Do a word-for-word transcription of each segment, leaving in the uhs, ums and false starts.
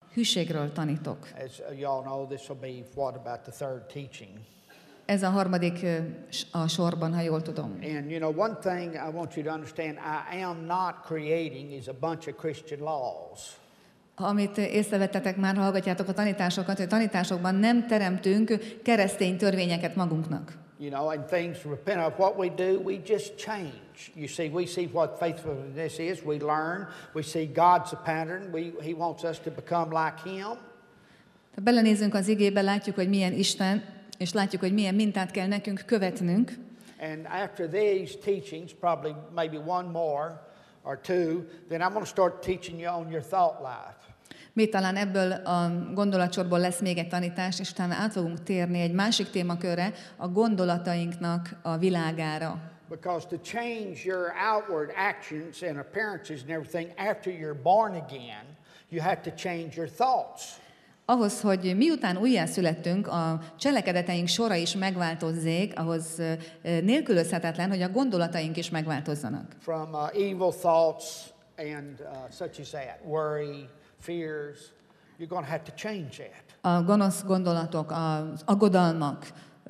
hűségről tanítok. As y'all know, this will be what about the third teaching. Ez a harmadik a sorban, ha jól tudom. And you know, one thing I want you to understand, I am not creating is a bunch of Christian laws. Amit észrevettetek már, hallgatjátok a tanításokat, hogy a tanításokban nem teremtünk keresztény törvényeket magunknak. You know, and things repent of what we do, we just change. You see, we see what faithfulness is, we learn, we see God's a pattern, we, He wants us to become like Him. Ha belenézünk az igébe, látjuk, hogy milyen Isten, és látjuk, hogy milyen mintát kell nekünk követnünk. And after these teachings, probably maybe one more or two, then I'm going to start teaching you on your thought life. Mi talán ebből a gondolatsorból lesz még egy tanítás, és utána át fogunk térni egy másik témakörre, a gondolatainknak a világára. Because to change your outward actions and appearances and everything after you're born again, you have to change your thoughts. Ahhoz, hogy miután újjászülettünk, a cselekedeteink sora is megváltozzék, ahhoz nélkülözhetetlen, hogy a gondolataink is megváltozzanak. From uh, evil thoughts and uh, such as that, worry, fears, you're going to have to change that. A gonosz gondolatok, az aggodalmak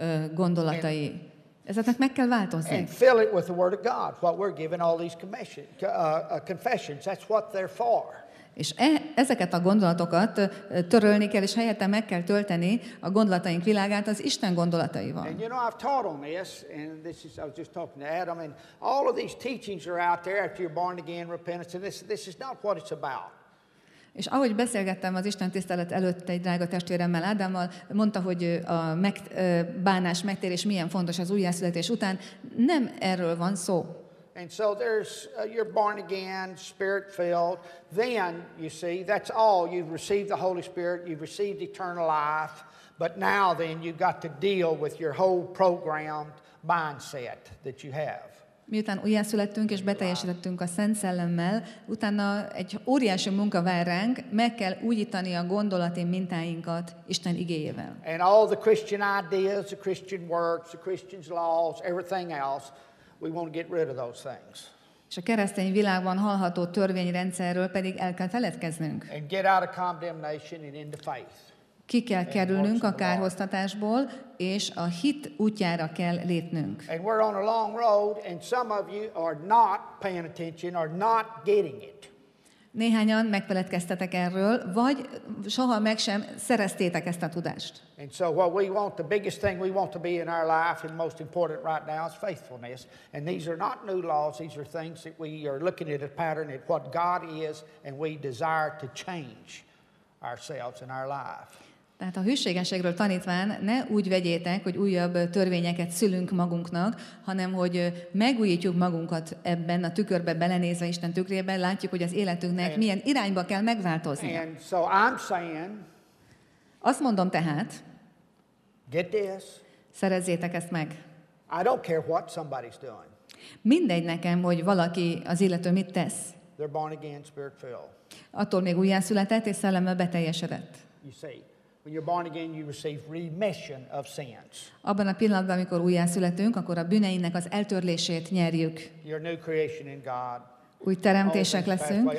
gondolatai, ezeknek meg kell változni. And fill it with the Word of God. What we're given all these commission, uh, uh, confessions, that's what they're for. És e, ezeket a gondolatokat törölni kell, és helyette meg kell tölteni a gondolataink világát az Isten gondolataival. And you know, I've taught on this, and this is, I was just talking to Adam, and all of these teachings are out there after you're born again, repentance, and this, this is not what it's about. És ahogy beszélgettem az Isten tisztelet előtt egy drága testvéremmel, Ádámmal, mondta, hogy a meg, bánás, megtérés milyen fontos az újjászületés után. Nem erről van szó. And so there's, uh, you're born again, Spirit-filled. Then, you see, that's all. You've received the Holy Spirit, you've received eternal life. But now then, you've got to deal with your whole programmed mindset that you have. Miután újjászülettünk és beteljesítettünk a Szent Szellemmel, utána egy óriási munka vár ránk, meg kell újítani a gondolati mintáinkat Isten igéjével. And all the Christian ideas, the Christian works, the Christian's laws, everything else, we want to get rid of those things. És a keresztény világban hallható törvényrendszerről pedig el kell feledkeznünk. And get out of condemnation and into faith. Ki kell kerülnünk a kárhoztatásból, és a hit útjára kell lépnünk. And we're on a long road, and some of you are not paying attention, are not getting it. Néhányan megfeledkeztetek erről, vagy soha meg sem szereztétek ezt a tudást. And so what we want, the biggest thing we want to be in our life and most important right now is faithfulness. And these are not new laws, these are things that we are looking at a pattern at what God is, and we desire to change ourselves in our life. Tehát a hűségességről tanítván ne úgy vegyétek, hogy újabb törvényeket szülünk magunknak, hanem hogy megújítjuk magunkat ebben a tükörbe belenézve, Isten tükrében, látjuk, hogy az életünknek and, milyen irányba kell megváltozni. And so I'm saying, azt mondom tehát, get this, szerezzétek ezt meg. I don't care what somebody's doing. Mindegy nekem, hogy valaki, az illető mit tesz. They're born again, spirit filled. Attól még újjászületett és szellemmel beteljesedett. You see. When you're born again, you receive remission of sins. Abban a pillanatban, amikor újjászületünk, akkor a bűneinknek az eltörlését nyerjük. You're a new creation in God. Új teremtések leszünk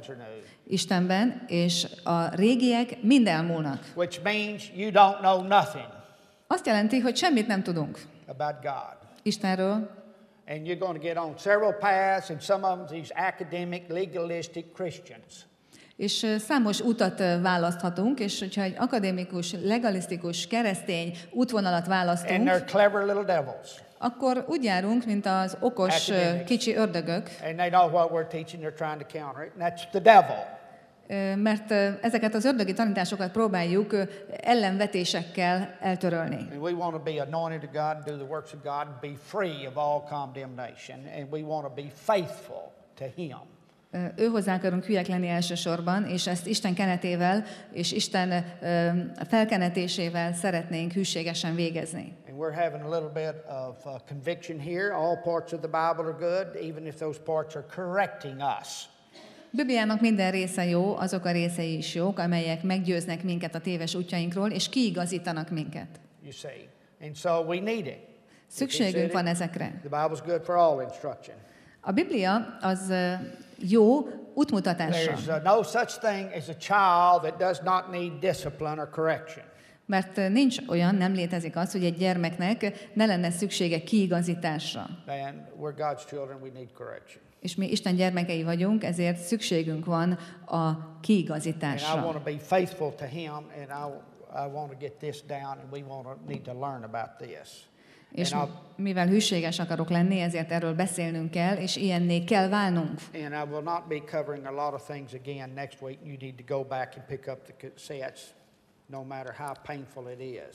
Istenben, és a régiek mind elmúlnak. Which means you don't know nothing. Azt jelenti, hogy semmit nem tudunk about God. Istenről. And you're going to get on several paths, and some of them these academic, legalistic Christians. És számos utat választhatunk, és hogyha egy akadémikus, legalisztikus, keresztény útvonalat választunk, and they're clever little devils. Akkor úgy járunk, mint az okos academics. Kicsi ördögök. And they know what we're teaching, they're trying to counter it, and that's the devil. Mert ezeket az ördögi tanításokat próbáljuk ellenvetésekkel eltörölni. And we want to be anointed of God and do the works of God and be free of all condemnation, and we want to be faithful to Him. Ő hozzá akarunk hülyek lenni elsősorban, és ezt Isten kenetével és Isten felkenetésével szeretnénk hűségesen végezni. And we're having a little bit of uh, conviction here. All parts of the Bible are good, even if those parts are correcting us. Bibliának minden része jó, azok a részei is jók, amelyek meggyőznek minket a téves útjaink,ról és kiigazítanak minket. You see. And so we need it. Szükségünk van ezekre. The Bible's good for all instruction. A Biblia az jó útmutatással. There's uh, no such thing as a child that does not need discipline or correction. Mert nincs olyan, nem létezik az, hogy egy gyermeknek ne lenne szüksége kiigazításra. And we're God's children, we need correction. És mi Isten gyermekei vagyunk, ezért szükségünk van a And I kiigazításra. want to be faithful to Him, and I, I want to get this down, and we want to need to learn about this. És And mivel hűséges akarok lenni, ezért erről beszélnünk kell, és ilyenné kell válnunk. And I will not be covering a lot of things again next week. You need to go back and pick up the cassettes, no matter how painful it is.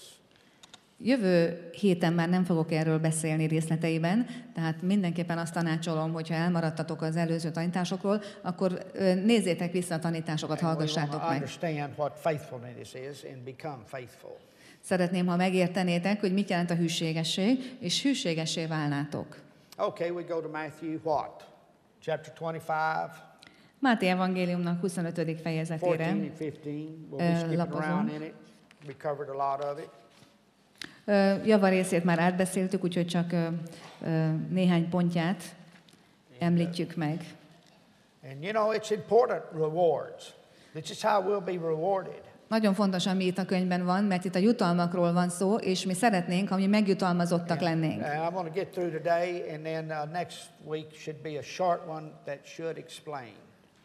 Jövő héten már nem fogok erről beszélni részleteiben, tehát mindenképpen azt tanácsolom, hogyha elmaradtatok az előző tanításokról, akkor ö, nézzétek vissza a tanításokat, And we hallgassátok want to meg. understand what faithfulness is and become faithful. Szeretném, ha megértenétek, hogy mit jelent a hűségesség, és hűségessé válnátok. Okay, we go to Matthew what? Chapter twenty-five, Máté evangéliumnak huszonötödik fejezetére fourteen and fifteen. We'll be Uh, skipping lapozom. around in it. We covered a lot of it. Ö, javarészét már átbeszéltük, úgyhogy csak ö, ö, néhány pontját említjük meg. And you know, it's important rewards. This is how we'll be rewarded. Nagyon fontos, ami itt a könyvben van, mert itt a jutalmakról van szó, és mi szeretnénk, ha mi megjutalmazottak lennénk. And I want to get through today, and then uh, next week should be a short one that should explain.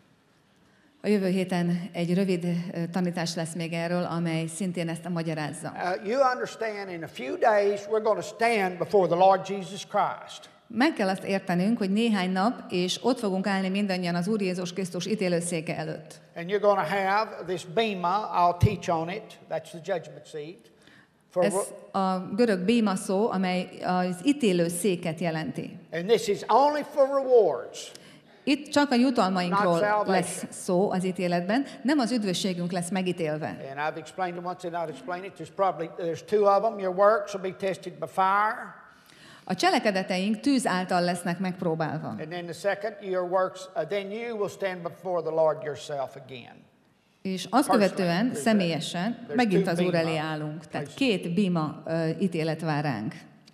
A jövő héten egy rövid ö, tanítás lesz még erről, amely szintén ezt magyarázza. Uh, you understand, in a few days we're going to stand before the Lord Jesus Christ. Meg kell azt értenünk, hogy néhány nap, és ott fogunk állni mindannyian az Úr Jézus Krisztus ítélőszéke előtt. And you're going to have this bema, I'll teach on it, that's the judgment seat. For, Ez a görög béma szó, amely az ítélőszéket jelenti. and this is only for rewards. Itt csak a jutalmainkról Not salvation. lesz szó az ítéletben, nem az üdvösségünk lesz megítélve. And I've explained it once and I'll explain it. There's probably, there's two of them. Your works will be tested by fire. A cselekedeteink tűz által lesznek megpróbálva. And then the second, your works, uh, then you will stand before the Lord yourself again. És azt követően személyesen megint az Úr elé állunk. Tehát két bima ö, ítélet vár ránk,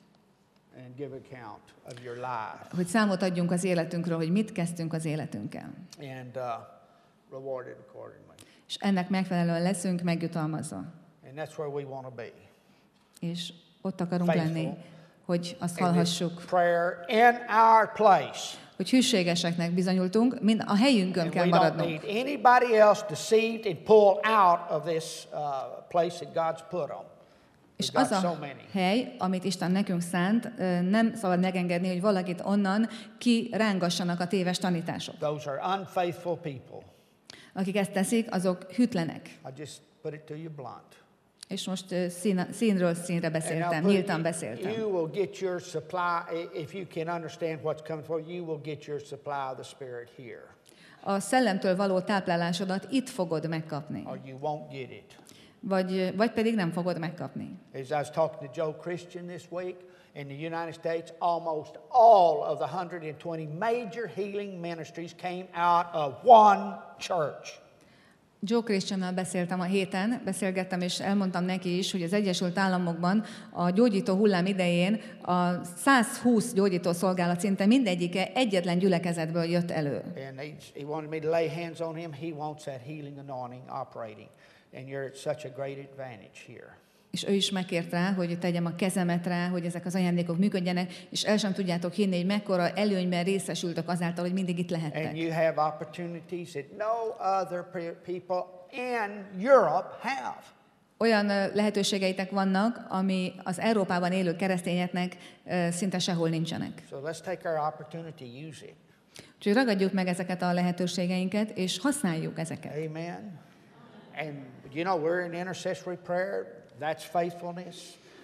And give account of your life. hogy számot adjunk az életünkről, hogy mit kezdtünk az életünkkel. And uh, rewarded accordingly. És ennek megfelelően leszünk megjutalmazva. And that's where we want to be. És ott akarunk Faithful. lenni, hogy azt In this hallhassuk, prayer in our place. hogy hűségeseknek bizonyultunk, mind a helyünkön And kell we don't maradnunk. need anybody else deceived and pulled out of this uh, place that God's put them. És We've az got so a many. hely, amit Isten nekünk szánt, ö, nem szabad megengedni, hogy valakit onnan kirángassanak a téves tanítások. Those are unfaithful people. Akik ezt teszik, azok hűtlenek. I just put it to you blunt. És most ö, szín, színről színre And I'll beszéltem, put it- nyíltan beszéltem. You will get your supply, i- if you can understand what's coming for you, you will get your supply of the Spirit here. A szellemtől való táplálásodat itt fogod megkapni, Or you won't get it. vagy, vagy pedig nem fogod megkapni. As I was talking to Joe Christian this week, in the United States, almost all of the one hundred twenty major healing ministries came out of one church. Joe Christiannal beszéltem a héten, beszélgettem, és elmondtam neki is, hogy az Egyesült Államokban a gyógyító hullám idején a száz húsz gyógyító szolgálat szinte mindegyike egyetlen gyülekezetből jött elő. And he, he wanted me to lay hands on him. He wants that healing anointing operating. And you're at such a great advantage here. És ő is megkért rá, hogy tegyem a kezemet rá, hogy ezek az ajándékok működjenek, és el sem tudjátok hinni, hogy mekkora előnyben részesültök azáltal, hogy mindig itt And lehettek. you have opportunities that no other pe- people in Europe have. Olyan ö, lehetőségeitek vannak, ami az Európában élő keresztényeknek ö, szinte sehol nincsenek. So let's take our opportunity, use it. Úgyhogy ragadjuk meg ezeket a lehetőségeinket, és használjuk ezeket. Amen. And you know, we're in intercessory prayer. That's faithfulness.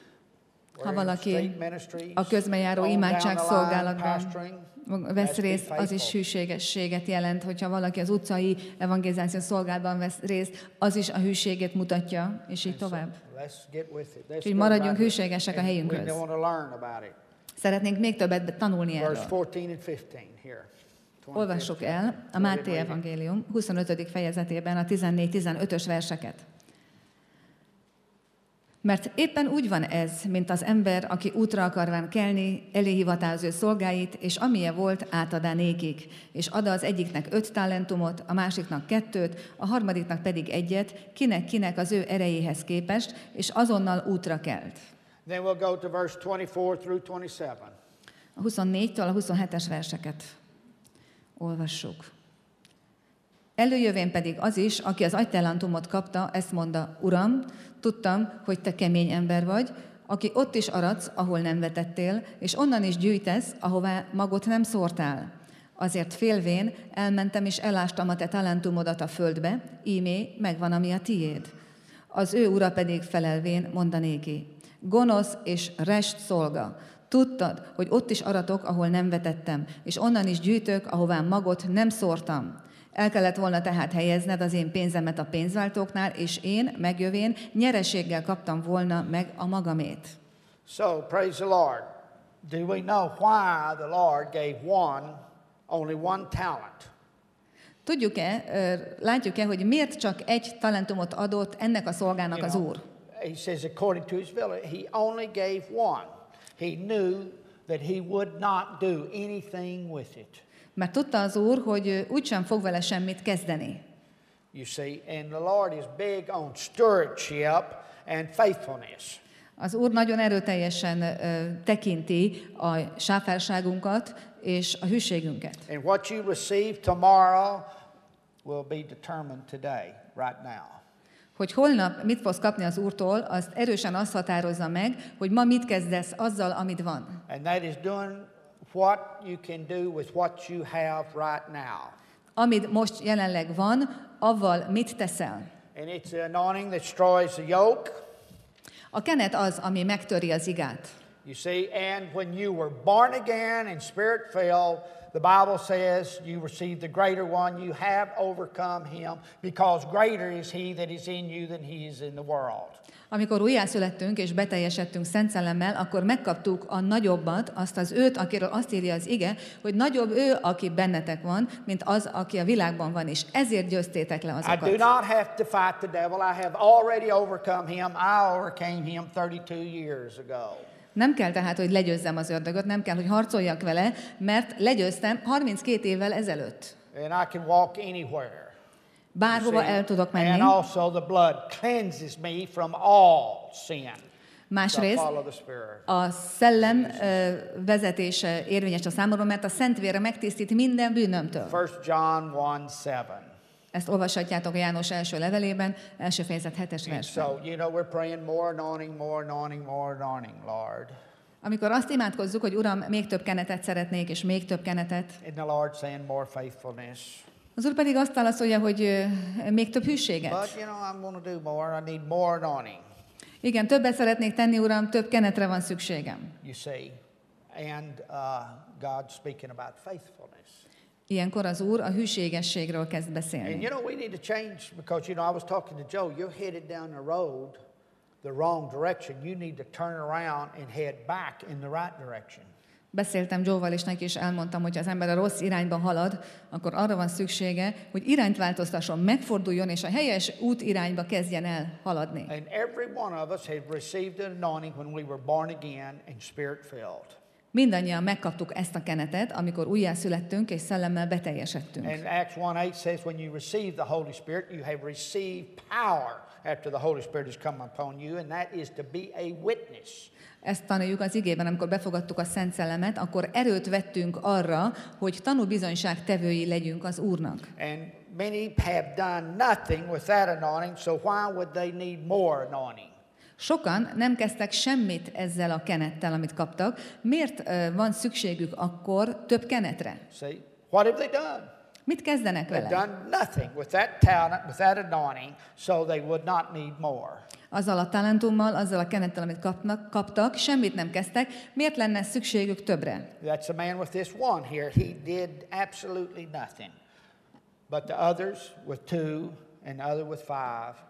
We're Ha in valaki street ministries, a közbenjáró on down imádság the line, szolgálatban pastoring. vesz Let's be részt, az is faithful. hűségességet jelent, hogyha valaki az utcai evangelizáció szolgálatban vesz részt, az is a hűséget mutatja, és így tovább. Let's get with it. Let's Úgyhogy go maradjunk right here. hűségesek a And helyünkhöz. We want to learn about it. Szeretnénk még többet tanulni Verse erről. fourteen and fifteen here. Olvassuk el a Máté evangélium huszonötödik fejezetében a tizennégy tizenötös verseket. Mert éppen úgy van ez, mint az ember, aki útra akarván kelni, elé hivatá az ő szolgáit, és amilyen volt, átadá nékik, és ad az egyiknek öt talentumot, a másiknak kettőt, a harmadiknak pedig egyet, kinek-kinek az ő erejéhez képest, és azonnal útra kelt. Then we'll go to verse twenty-four through twenty-seven. A huszonnégytől a huszonhetes verseket olvassuk. Előjövén pedig az is, aki az agytalentumot kapta, ezt mondta: Uram, tudtam, hogy te kemény ember vagy, aki ott is aradsz, ahol nem vetettél, és onnan is gyűjtesz, ahová magot nem szórtál. Azért félvén elmentem és elástam a te talentumodat a földbe, ímé megvan, ami a tiéd. Az ő ura pedig felelvén mondanéki: Gonosz és rest szolga, tudtad, hogy ott is aratok, ahol nem vetettem, és onnan is gyűjtök, ahová magot nem szórtam. El kellett volna tehát helyezned az én pénzemet a pénzváltóknál, és én, megjövén, nyereséggel kaptam volna meg a magamét. So, praise the Lord. Do we know why the Lord gave one, only one talent? Tudjuk-e, látjuk-e, hogy miért csak egy talentumot adott ennek a szolgának You az know, Úr? He says, according to his ability, he only gave one. He knew that he would not do anything with it. Mert tudta az Úr, hogy úgysem fog vele semmit kezdeni. You see, and the Lord is big on stewardship and faithfulness. Az Úr nagyon erőteljesen uh, tekinti a sáfárságunkat és a hűségünket. And what you receive tomorrow will be determined today, right now. Hogy holnap mit fogsz kapni az Úrtól, azt erősen azt határozza meg, hogy ma mit kezdesz azzal, amit van. And that is doing what you can do with what you have right now. Amit most jelenleg van, avval mit teszel? And it's the anointing that destroys the yoke. A kenet az, ami megtöri az igát. You see, and when you were born again and spirit-filled, the Bible says you received the greater one. You have overcome him, because greater is he that is in you than he is in the world. Amikor újjászülettünk és beteljesedtünk Szent Szellemmel, akkor megkaptuk a nagyobbat, azt az őt, akiről azt írja az ige, hogy nagyobb ő, aki bennetek van, mint az, aki a világban van, és ezért győztétek le I do azokat. not have to fight the devil. I have already overcome him. I overcame him thirty-two years ago. Nem kell tehát, hogy legyőzzem az ördögöt, nem kell, hogy harcoljak vele, mert legyőztem harminckét évvel ezelőtt. And I can walk anywhere. Bárhova el tudok menni. And also the blood cleanses me from all sin. Másrészt So follow the Spirit. a szellem ö, vezetése érvényes a számomra, mert a Szent vére megtisztít minden bűnömtől. First John one seven. Ezt olvashatjátok a János első levelében, első fejezet hetes And versben. so, you know, we're praying more anointing, more anointing, more anointing, Lord. Amikor azt imádkozzuk, hogy Uram, még több kenetet szeretnék, és még több kenetet, And the Lord saying more faithfulness. az Úr pedig azt válaszolja, hogy ö, még több But, hűséget. you know, I'm going to do more. I need more anointing, Igen, többet szeretnék tenni, Uram, több kenetre van szükségem. you see. And uh, God speaking about faithfulness. Ilyenkor az Úr a hűségességről kezd And beszélni. you know, we need to change because, you know, I was talking to Joe. You're headed down the road the wrong direction. You need to turn around and head back in the right direction. Beszéltem Joe-val, és neki is elmondtam, hogy ha az ember a rossz irányba halad, akkor arra van szüksége, hogy irányt változtasson, megforduljon, és a helyes út irányba kezdjen el haladni. And every one of us had received an anointing when we were born again and spirit-filled. Mindannyian megkaptuk ezt a kenetet, amikor újjászülettünk és szellemmel beteljesedtünk. And Acts one eight says, when you receive the Holy Spirit, you have received power after the Holy Spirit has come upon you, and that is to be a witness. Ezt tanuljuk az igében, amikor befogadtuk a Szent Szellemet, akkor erőt vettünk arra, hogy tanúbizonyság tevői legyünk az Úrnak. And many have done nothing with that anointing, so why would they need more anointing? Sokan nem kezdtek semmit ezzel a kenettel, amit kaptak. Miért uh, van szükségük akkor több kenetre? See, what have they done? Mit kezdenek They've vele? done nothing with that talent, with that anointing, so they would not need more. Azzal a talentummal, azzal a kenettel, amit kapnak, kaptak, semmit nem kezdtek. Miért lenne szükségük többre? That's the man with this one here. He did absolutely nothing. But the others with two and the other with five,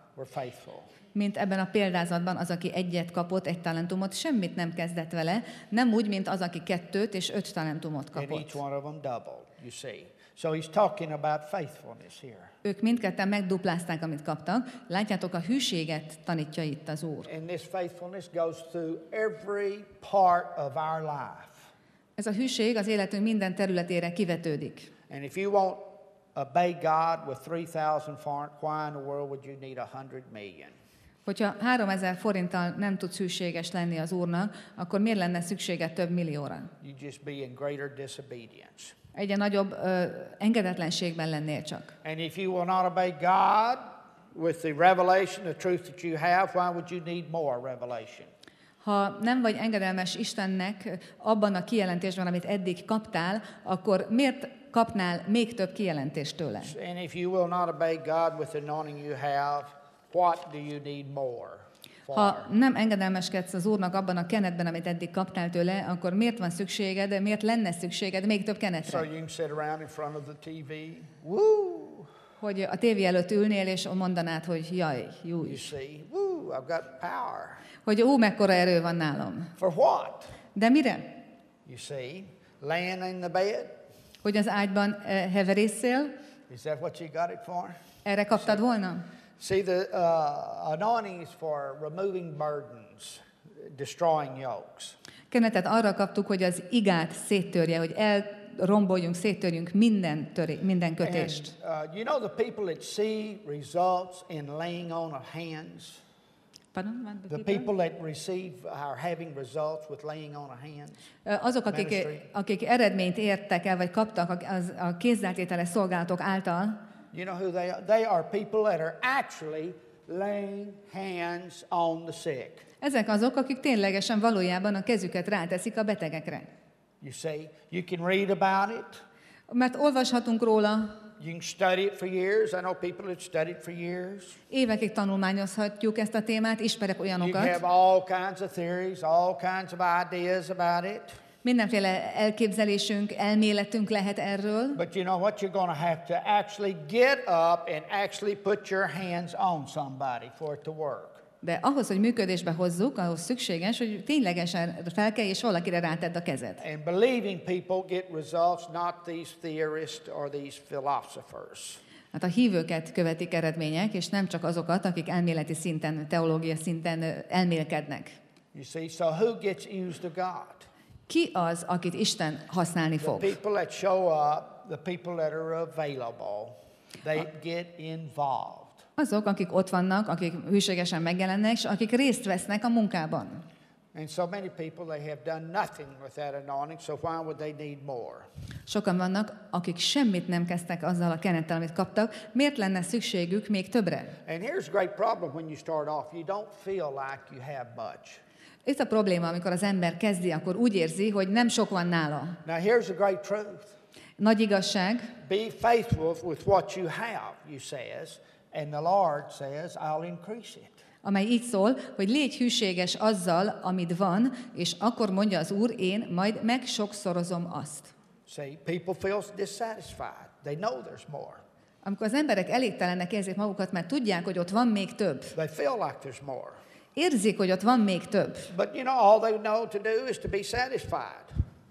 were faithful. Mint ebben a példázatban az, aki egyet kapott, egy talentumot, semmit nem kezdett vele, nem úgy, mint az, aki kettőt és öt talentumot And each kapott. one of them doubled, you see. So he's talking about faithfulness here. Ők mindketten megduplázták, amit kaptak. Látjátok, a hűséget tanítja itt az Úr. And this faithfulness goes through every part of our life. Ez a hűség az életünk minden területére kivetődik. And if you won't obey God with three thousand foreign, why in the world would you need a hundred million? Hogyha háromezer forinttal nem tudsz hűséges lenni az Úrnak, akkor miért lenne szükséged több millióra? You just be in greater disobedience. Egyre nagyobb ö, engedetlenségben lennél csak. And if you will not obey God with the revelation, the truth that you have, why would you need more revelation? Ha nem vagy engedelmes Istennek abban a kijelentésben, amit eddig kaptál, akkor miért kapnál még több kijelentést tőle? And if you will not obey God with the anointing you have, what do you need more for? Ha nem engedelmeskedsz az Úrnak abban a kenetben, amit eddig kaptál tőle, akkor miért van szükséged, miért lenne szükséged még több So kenetre? you can sit around in front of the T V, woo, Hogy a tévé előtt ülnél, és mondanád, hogy jaj, jó you is. see, woo, I've got power. Hogy ó, mekkora erő van nálam. For what? De mire? You see, laying in the bed, Hogy az ágyban eh, heverészél? is that what you got it for? Erre kaptad volna? See, the uh, anointing is for removing burdens, destroying yokes. Kenetet arra kaptuk, hogy az igát széttörje, hogy elromboljunk, széttörjünk minden, töré, minden And kötést. uh, you know the people that see results in laying on of hands? Pardon? What, The people that receive are having results with laying on of hands? Azok, akik, Ministry. akik eredményt értek el, vagy kaptak az, a kézzeltételes szolgálatok által, You know who they are? They are people that are actually laying hands on the sick. ezek azok, akik ténylegesen valójában a kezüket ráteszik a betegekre. You see, you can read about it. Mert olvashatunk róla, You can study it for years. I know people that studied for years. évekig tanulmányozhatjuk ezt a témát, ismerek You can olyanokat, have all kinds of theories, all kinds of ideas about it. mindenféle elképzelésünk, elméletünk lehet erről, But you know what? You're going to have to actually get up and actually put your hands on somebody for it to work. de ahhoz, hogy működésbe hozzuk, ahhoz szükséges, hogy ténylegesen felkelj, és valakire rátedd a kezed. And believing people get results, not these theorists or these philosophers. Hát a hívőket követik eredmények, és nem csak azokat, akik elméleti szinten, teológia szinten ö, elmélkednek. You see, so who gets used of God? Ki az, akit Isten használni The fog? people that show up, the people that are available, they get involved. Azok, akik ott vannak, akik hűségesen megjelennek, és akik részt vesznek a munkában. And so many people, they have done nothing with that anointing, so why would they need more? Sokan vannak, akik semmit nem kezdtek azzal a kenettel, amit kaptak. Miért lenne szükségük még többre? And here's a great problem when you start off. You don't feel like you have much. Itt a probléma, amikor az ember kezdi, akkor úgy érzi, hogy nem sok van nála. Now here's the great truth. Nagy igazság, Be faithful with what you have, you says, and the Lord says, I'll increase it. amely így szól, hogy légy hűséges azzal, amit van, és akkor mondja az Úr, én majd megsokszorozom azt. See, people feel dissatisfied. They know there's more. Amikor az emberek elégtelennek érzik magukat, mert tudják, hogy ott van még több. They feel like there's more. Érzik, hogy ott van még több. But you know, all they know to do is to be satisfied.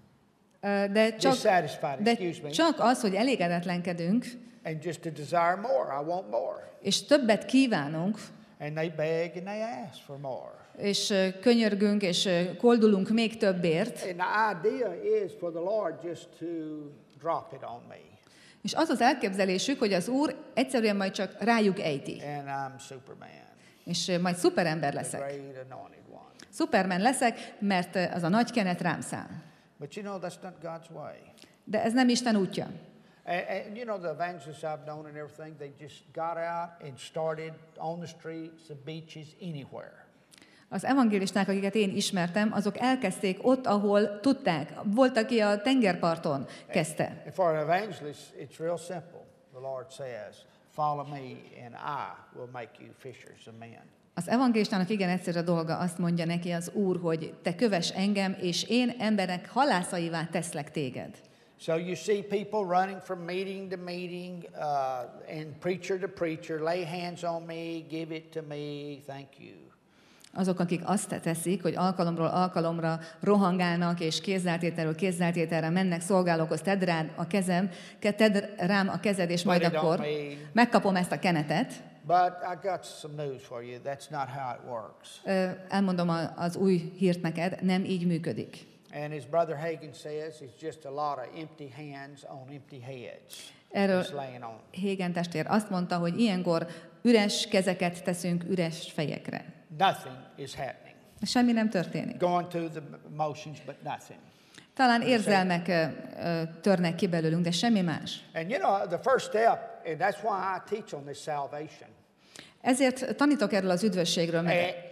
Ö, De csak, Dissatisfied, de excuse me. csak az, hogy elégedetlenkedünk, And just to desire more. I want more. és többet kívánunk, And they beg and they ask for more. és ö, könyörgünk, és ö, koldulunk még többért, And the idea is for the Lord just to drop it on me. és az az elképzelésük, hogy az Úr egyszerűen majd csak rájuk ejti, And I'm Superman, és ö, majd szuperember the leszek. great anointed one. Superman leszek, mert ö, az a nagy kenet rám száll. But you know, that's not God's way. De ez nem Isten útja. And, and you know, the evangelists I've known and everything, they just got out and started on the streets, the beaches, anywhere. Az evangélisták, akiket én ismertem, azok elkezdték ott, ahol tudták. Volt, aki a tengerparton kezdte. And for an evangelist, it's real simple. The Lord says, follow me and I will make you fishers of men. Az evangélistának igen egyszerű a dolga, azt mondja neki az Úr, hogy te kövess engem, és én emberek halászaivá teszlek téged. So you see people running from meeting to meeting uh, and preacher to preacher, lay hands on me, give it to me, thank you. Azok, akik azt teszik, hogy alkalomról alkalomra rohangálnak, és kézzeltételről kézzeltételre mennek szolgálókhoz, tedd rám a kezem, tedd rám a kezed, és majd akkor megkapom ezt a kenetet. But I got some news for you. That's not how it works. Elmondom az új hírt neked, nem így működik. And as Brother Hagin says, it's just a lot of empty hands on empty heads. Erről Hagin testvér azt mondta, hogy ilyenkor üres kezeket teszünk üres fejekre. Nothing is happening. Semmi nem történik. Going through the motions, but nothing. Talán érzelmek törnek ki belőlünk, de semmi más. And you know, the first step, and that's why I teach on this salvation. Ezért tanítok erről az üdvösségről, mert and,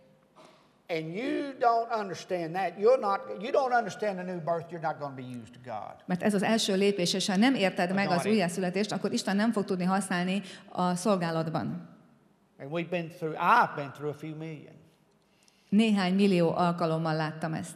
and you don't understand that, you're not, you don't understand the new birth, you're not going to be used to God. Mert ez az első lépés, és ha nem érted meg az újjászületést, akkor Isten nem fog tudni használni a szolgálatban. And we've been through, I've been through a few million. Néhány millió alkalommal láttam ezt.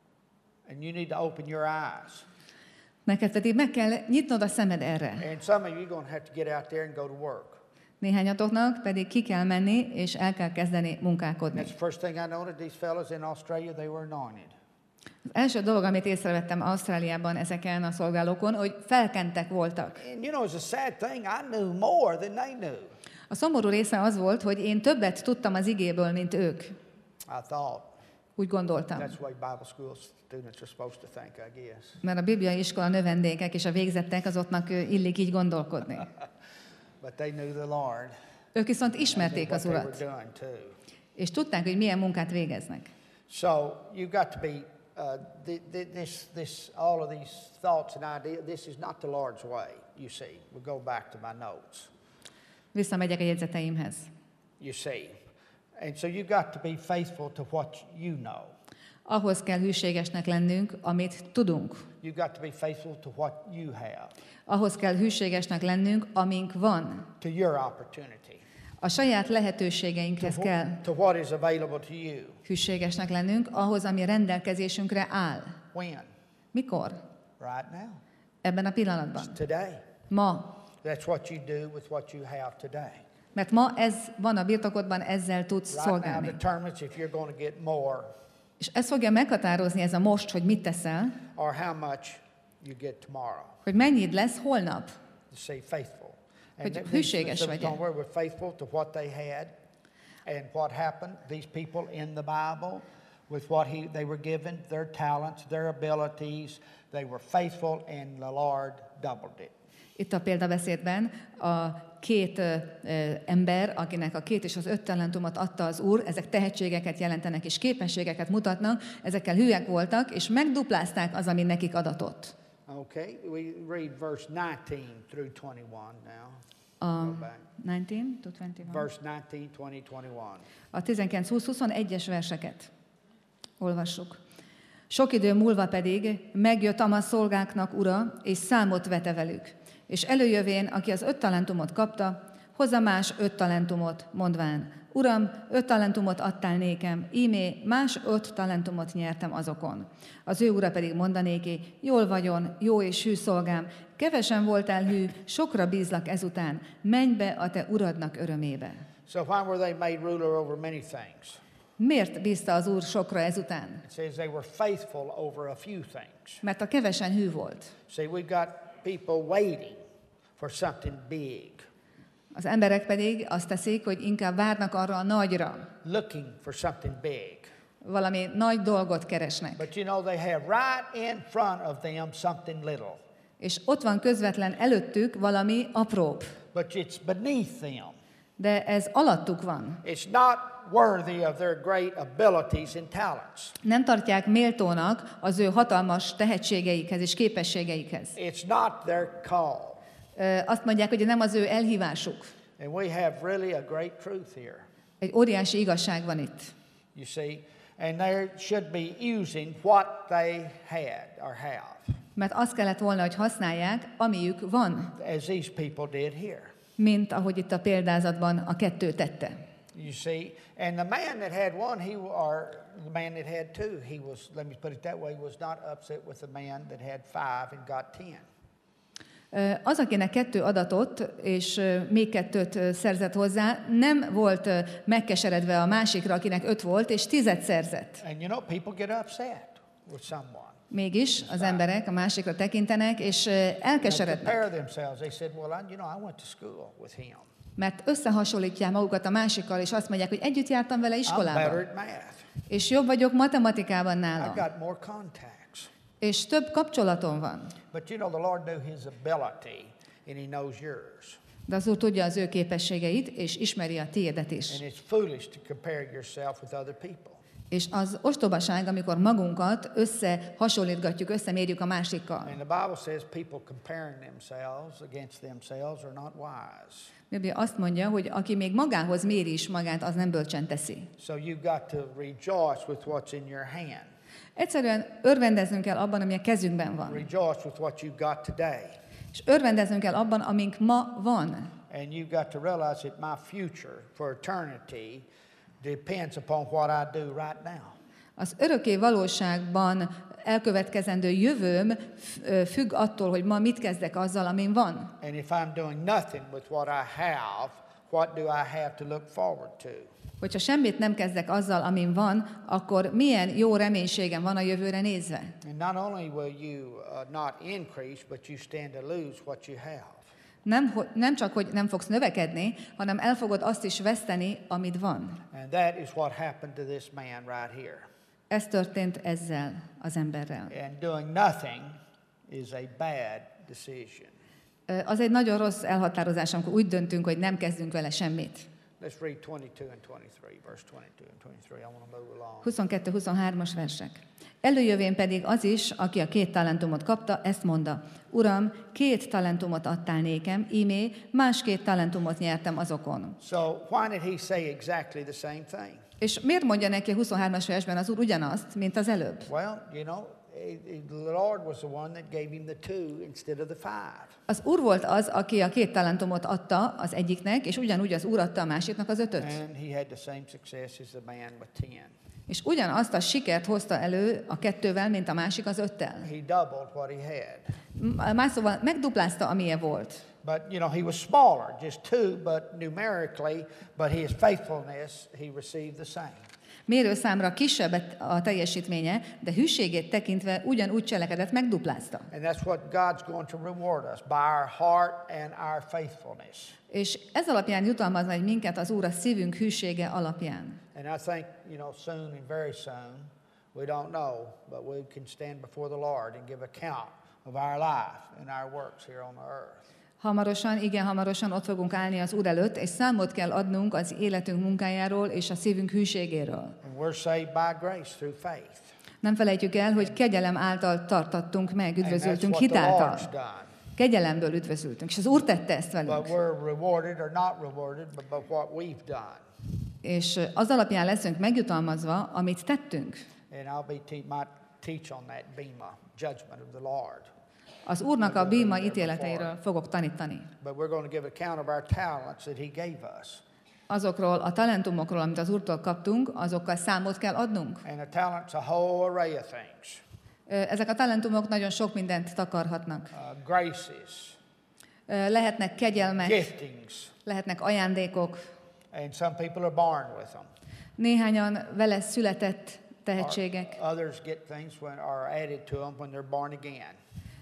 And you need to open your eyes. Neked pedig meg kell nyitnod a szemed erre. And some of you are going to have to get out there and go to work. Néhányatoknak pedig ki kell menni, és el kell kezdeni munkálkodni. That's the first thing I noted. These fellows in Australia, they were anointed. Az első dolog, amit észrevettem Ausztráliában ezeken a szolgálókon, hogy felkentek voltak. And you know, it's a sad thing. I knew more than they knew. A szomorú része az volt, hogy én többet tudtam az igéből, mint ők. I thought. Úgy gondoltam. That's the way Bible school students are supposed to think, I guess. Mert a bibliai iskola növendékek és a végzettek azoknak illik így gondolkodni. But they knew the Lord. Ők viszont ismerték az Urat. És tudták, hogy milyen munkát végeznek. So you got to be uh, this this all of these thoughts and ideas. This is not the Lord's way. You see, we'll go back to my notes. Visszamegyek a jegyzeteimhez. You see, and so you got to be faithful to what you know. Ahhoz kell hűségesnek lennünk, amit tudunk. You got to be faithful to what you have. Ahhoz kell hűségesnek lennünk, amink van. To your opportunity. A saját lehetőségeinkhez to kell to what is available to you. Hűségesnek lennünk, ahhoz, ami rendelkezésünkre áll. When? Mikor? Right now. Ebben a pillanatban. Today. Ma. That's what you do with what you have today. Mert ma ez van a birtokodban, ezzel tudsz right szolgálni. Now determines if you're going to get more. És ez fogja meghatározni, ez a most, hogy mit teszel. Or how much you get tomorrow. Hogy mennyit lesz holnap. To say faithful. Hogy hűséges vagy. We're faithful to what they had and what happened. These people in the Bible, with what he, they were given, their talents, their abilities, they were faithful and the Lord doubled it. Itt a példabeszédben a két ö, ö, ember, akinek a két és az öt talentumot adta az Úr, ezek tehetségeket jelentenek és képességeket mutatnak, ezekkel hűek voltak, és megduplázták az, ami nekik adatott. Okay, we read verse nineteen through twenty-one now. A nineteen to twenty-one. Verse nineteen, twenty, twenty-one. A tizenkilenc, húsz, huszonegyes verseket olvassuk. Sok idő múlva pedig megjött Ama szolgáknak ura, és számot vete velük. És előjövén, aki az öt talentumot kapta, hozza más öt talentumot, mondván, Uram, öt talentumot adtál nékem, ímé más öt talentumot nyertem azokon. Az ő ura pedig mondanéki, jól vagyon, jó és hű szolgám, kevesen voltál hű, sokra bízlak ezután, menj be a te uradnak örömébe. So why were they made ruler over many things? Miért bízta az Úr sokra ezután? It says they were faithful over a few things. Mert a kevesen hű volt. See, we got people waiting for something big. Az emberek pedig azt teszik, hogy inkább várnak arra a nagyra. Looking for something big. Valami nagy dolgot keresnek. But you know, they have right in front of them something little. És ott van közvetlen előttük valami apróbb. But it's beneath them. De ez alattuk van. It's not worthy of their great abilities and talents. Nem tartják méltónak az ő hatalmas tehetségeikhez és képességeikhez. It's not their call. Azt mondják, hogy nem az ő elhívásuk. And we have really a great truth here. Egy óriási igazság van itt. You see, and they should be using what they had or have. Mert azt kellett volna, hogy használják, amiük van. As these people did here. Mint ahogy itt a példázatban a kettő tette. You see, and the man that had one, he or the man that had two, he was. Let me put it that way, was not upset with the man that had five and got ten. Az, akinek kettő adatot, és még kettőt szerzett hozzá, nem volt megkeseredve a másikra, akinek öt volt, és tízet szerzett. And you know, people get upset with someone. Mégis az emberek a másikra tekintenek, és elkeserednek. Mert összehasonlítják magukat a másikkal, és azt mondják, hogy együtt jártam vele iskolában. És jobb vagyok matematikában nála. És több kapcsolatom van. De az Úr tudja az ő képességeit, és ismeri a tiédet is. És az ostobaság, amikor magunkat összehasonlítgatjuk, összemérjük a másikkal. Biblia azt mondja, hogy aki még magához méri is magát, az nem bölcsen teszi. Egyszerűen örvendeznünk kell abban, ami a kezünkben van. És örvendeznünk kell abban, amink ma van. And you've got to realize that my future for eternity depends upon what I do right now. Az örökké valóságban elkövetkezendő jövőm függ attól, hogy ma mit kezdek azzal, amin van. And if I'm doing nothing with what I have, what do I have to look forward to? Hogyha semmit nem kezdek azzal, amin van, akkor milyen jó reménységem van a jövőre nézve? And not only will you uh, not increase, but you stand to lose what you have. Nem, nem csak, hogy nem fogsz növekedni, hanem el fogod azt is veszteni, amit van. And that is what happened to this man right here. Ez történt ezzel az emberrel. And doing nothing is a bad decision. Az egy nagyon rossz elhatározás, amikor úgy döntünk, hogy nem kezdünk vele semmit. Let's read twenty-two and twenty-three, verse twenty-two and twenty-three. I want to move along. huszonkettő huszonhármas versek. Előjövén pedig az is, aki a két talentumot kapta, ezt mondta: Uram, két talentumot adtál nékem, ímé más két talentumot nyertem azokon. So why did he say exactly the same thing? És miért mondja neki a huszonhármas versben az Úr ugyanazt, mint az előbb? Well, you know, the Lord was the one that gave him the two instead of the five. Az Úr volt az, aki a két talentumot adta az egyiknek, és ugyanúgy az Úr adta a másiknak az ötöt. And he had the same success as the man with ten. És ugyanazt a sikert hozta elő a kettővel, mint a másik az öttel. He doubled what he had. Más szóval megduplázta, amilyen volt. But you know, he was smaller, just two, but numerically, but his faithfulness, he received the same. Mérőszámra kisebb a teljesítménye, de hűségét tekintve ugyanúgy cselekedett, megduplázta. And that's what God's going to reward us, by our heart and our faithfulness. És ez alapján jutalmazna egy minket az Úr a szívünk hűsége alapján. And I think, you know, soon and very soon, we don't know, but we can stand before the Lord and give account of our life and our works here on the earth. Hamarosan, igen, hamarosan ott fogunk állni az Úr előtt, és számot kell adnunk az életünk munkájáról és a szívünk hűségéről. And we're saved by grace through faith. Nem felejtjük el, hogy kegyelem által tartattunk meg, üdvözültünk hitáltal. Kegyelemből üdvözültünk, és az Úr tette ezt velünk. But we're rewarded or not rewarded by what we've done. És az alapján leszünk megjutalmazva, amit tettünk. And I'll be te- might teach on that bema, judgment of the Lord. Az Úrnak a bíma ítéleteiről fogok tanítani. But we're going to give account of our talents that he gave us. Azokról a talentumokról, amit az Úrtól kaptunk, azokkal számot kell adnunk. And a talent's a whole array of things. Ezek a talentumok nagyon sok mindent takarhatnak. Uh, graces. Lehetnek kegyelmek, giftings. Lehetnek ajándékok. And some people are born with them. Néhányan vele született tehetségek. Others get things when are added to them when they're born again.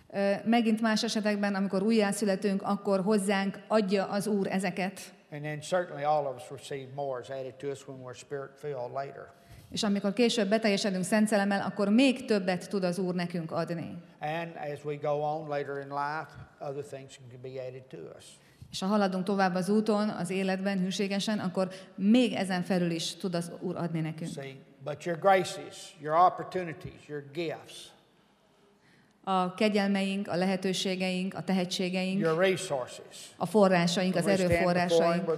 Megint más esetekben, amikor újjászületünk, akkor hozzánk adja az Úr ezeket. And then certainly all of us receive more is added to us when we're spirit-filled later. És amikor később beteljesedünk Szent Szellemmel, akkor még többet tud az Úr nekünk adni. And as we go on later in life, other things can be added to us. És ha haladunk tovább az úton, az életben, hűségesen, akkor még ezen felül is tud az Úr adni nekünk. See, but your graces, your opportunities, your gifts, a kegyelmeink, a lehetőségeink, a tehetségeink, your resources, a forrásaink, az erőforrásaink,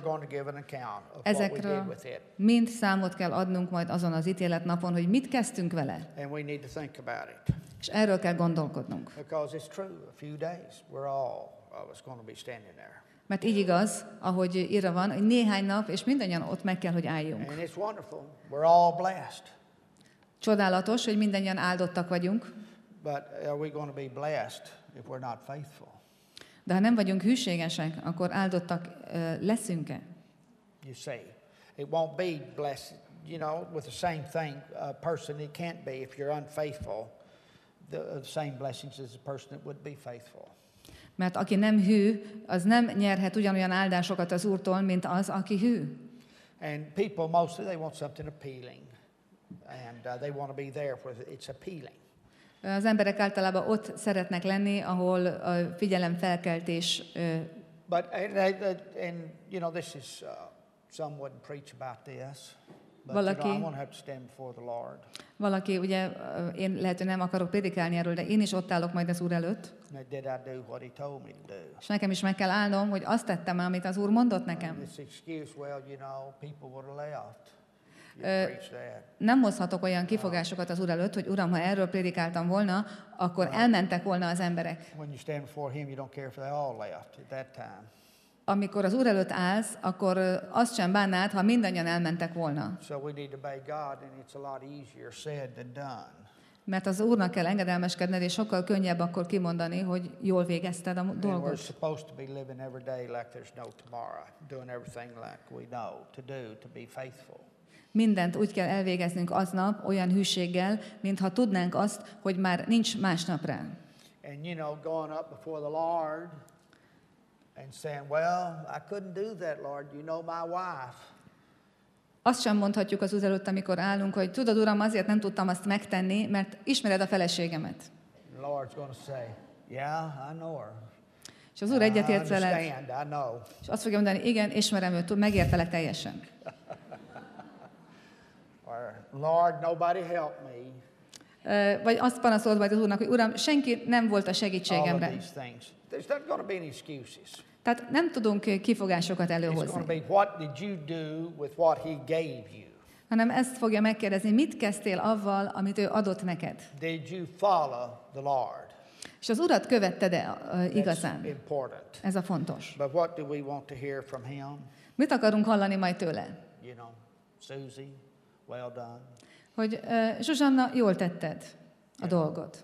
ezekről mind számot kell adnunk majd azon az ítéletnapon, hogy mit kezdtünk vele. And we need to think about it. És erről kell gondolkodnunk. Because it's true, a few days, we're all of us going to be standing there. Mert így igaz, ahogy írva van, hogy néhány nap, és mindannyian ott meg kell, hogy álljunk. And it's wonderful. We're all blessed. Csodálatos, hogy mindannyian áldottak vagyunk. But are we going to be blessed if we're not faithful? De ha nem vagyunk hűségesek, akkor áldottak uh, leszünk-e? You see, it won't be blessed, you know, with the same thing. A person, it can't be if you're unfaithful. The, the same blessings as a person that would be faithful. Mert aki nem hű, az nem nyerhet ugyanolyan áldásokat az Úrtól, mint az, aki hű. And people mostly, they want something appealing. And uh, they want to be there where it's appealing. Az emberek általában ott szeretnek lenni, ahol a figyelemfelkeltés. Uh, But and, and, and you know, this is uh, some wouldn't preach about this. But Valaki, you know, I'm going to have to stand before the Lord. Valaki, ugye én lehet, hogy nem akarok prédikálni erről, de én is ott állok majd az Úr előtt. Did I do what he told me to do? És nekem is meg kell állnom, hogy azt tettem, amit az Úr mondott nekem. This excuse, well, you know, people would have left. Nem hozhatok olyan kifogásokat az Úr előtt, hogy Uram, ha erről prédikáltam volna, akkor elmentek volna az emberek. Amikor az Úr előtt állsz, akkor azt sem bánnád, ha mindannyian elmentek volna. Mert az Úrnak kell engedelmeskedned, és sokkal könnyebb akkor kimondani, hogy jól végezted a dolgot. Mindent úgy kell elvégeznünk aznap, olyan hűséggel, mintha tudnánk azt, hogy már nincs másnap rá. And you know, going up before the Lord and saying, well, I couldn't do that, Lord. You know my wife. Azt sem mondhatjuk az Úr előtt, amikor állunk, hogy tudod, Uram, azért nem tudtam azt megtenni, mert ismered a feleségemet. The Lord's going to say, yeah, I know her. És az Úr egyetért veled. I És azt fogja mondani, igen, ismerem őt, megértelek teljesen. Lord, nobody help me. Vagy azt panaszolod majd az Úrnak, hogy Uram, senki nem volt a segítségemre. There's not going to be any excuses. Tehát nem tudunk kifogásokat előhozni. It's going to be what did you do with what he gave you? Hanem ezt fogja megkérdezni, mit kezdtél avval, amit ő adott neked? Did you follow the Lord? És az Urat követted-e uh, igazán? Important. Ez a fontos. But what do we want to hear from him? Mit akarunk hallani majd tőle? You know, Susie, well done. Hogy uh, Zsuzsanna, jól tetted a yeah. dolgot.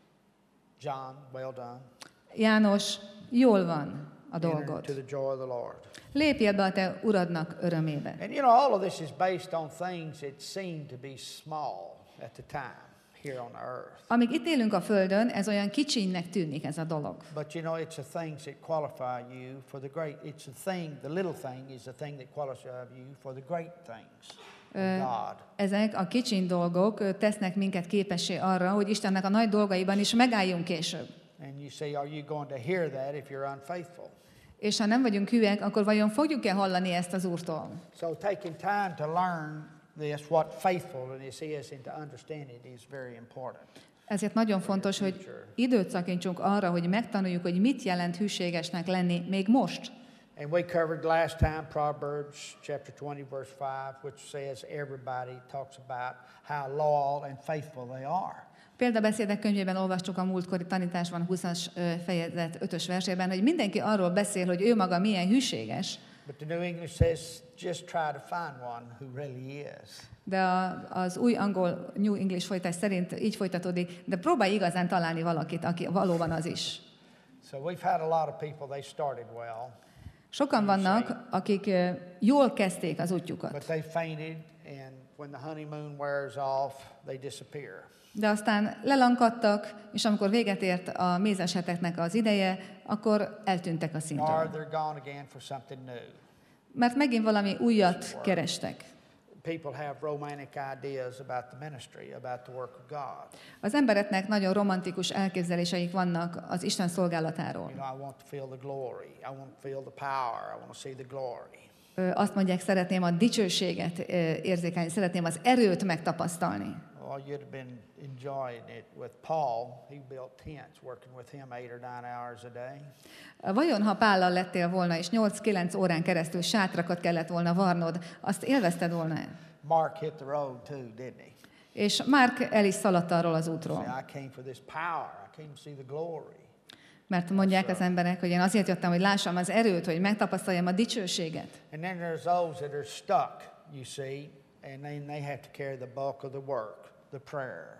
John, well done. János, jól van a dolgot. To the joy of the Lord. Lépjél be a te Uradnak örömébe. And you know, all of this is based on things that seem to be small at the time here on earth. Amíg itt élünk a földön, ez olyan kicsinynek tűnik ez a dolog. But you know, it's the things that qualify you for the great. It's the thing, the little thing is the thing that qualifies you for the great things. God. Ezek a kicsiny dolgok tesznek minket képessé arra, hogy Istennek a nagy dolgaiban is megálljunk később. And you say, are you going to hear that if you're unfaithful? És ha nem vagyunk hűek, akkor vajon fogjuk-e hallani ezt az Úrtól? So taking time to learn this, what faithfulness is, and to understand it is very important. Ezért nagyon fontos, hogy időt szakítsunk arra, hogy megtanuljuk, hogy mit jelent hűségesnek lenni még most. And we covered last time Proverbs chapter twenty verse five, which says everybody talks about how loyal and faithful they are. Példabeszédek könyvében olvastuk a múltkori tanításban huszas fejezet ötös versében, hogy mindenki arról beszél, hogy ő maga milyen hűséges. But the New English says just try to find one who really is. De a, az új angol New English folytás szerint így folytatódik, de próbálj igazán találni valakit, aki valóban az is. So we've had a lot of people, they started well. Sokan vannak, akik jól kezdték az útjukat. But they fainted, and when the honeymoon wears off, they disappear. De aztán lelankadtak, és amikor véget ért a mézes heteknek az ideje, akkor eltűntek a szintről. Mert megint valami újat kerestek. Az embereknek nagyon romantikus elképzeléseik vannak az Isten szolgálatáról. Azt mondják, szeretném a dicsőséget érzékelni, szeretném az erőt megtapasztalni. Well, you'd have been enjoying it with Paul. He built tents, working with him eight or nine hours a day. Vajon, ha Pállal lettél volna, és nyolc-kilenc órán keresztül sátrakat kellett volna varnod, azt élvezted volna? Mark hit the road too, didn't he? És Mark el is szaladt arról az útról. See, I came for this power. I came to see the glory. Mert mondják az emberek, hogy én azért jöttem, hogy lássam az erőt, hogy megtapasztaljam a dicsőséget. And then there's those that are stuck, you see, and then they have to carry the bulk of the work, the prayer.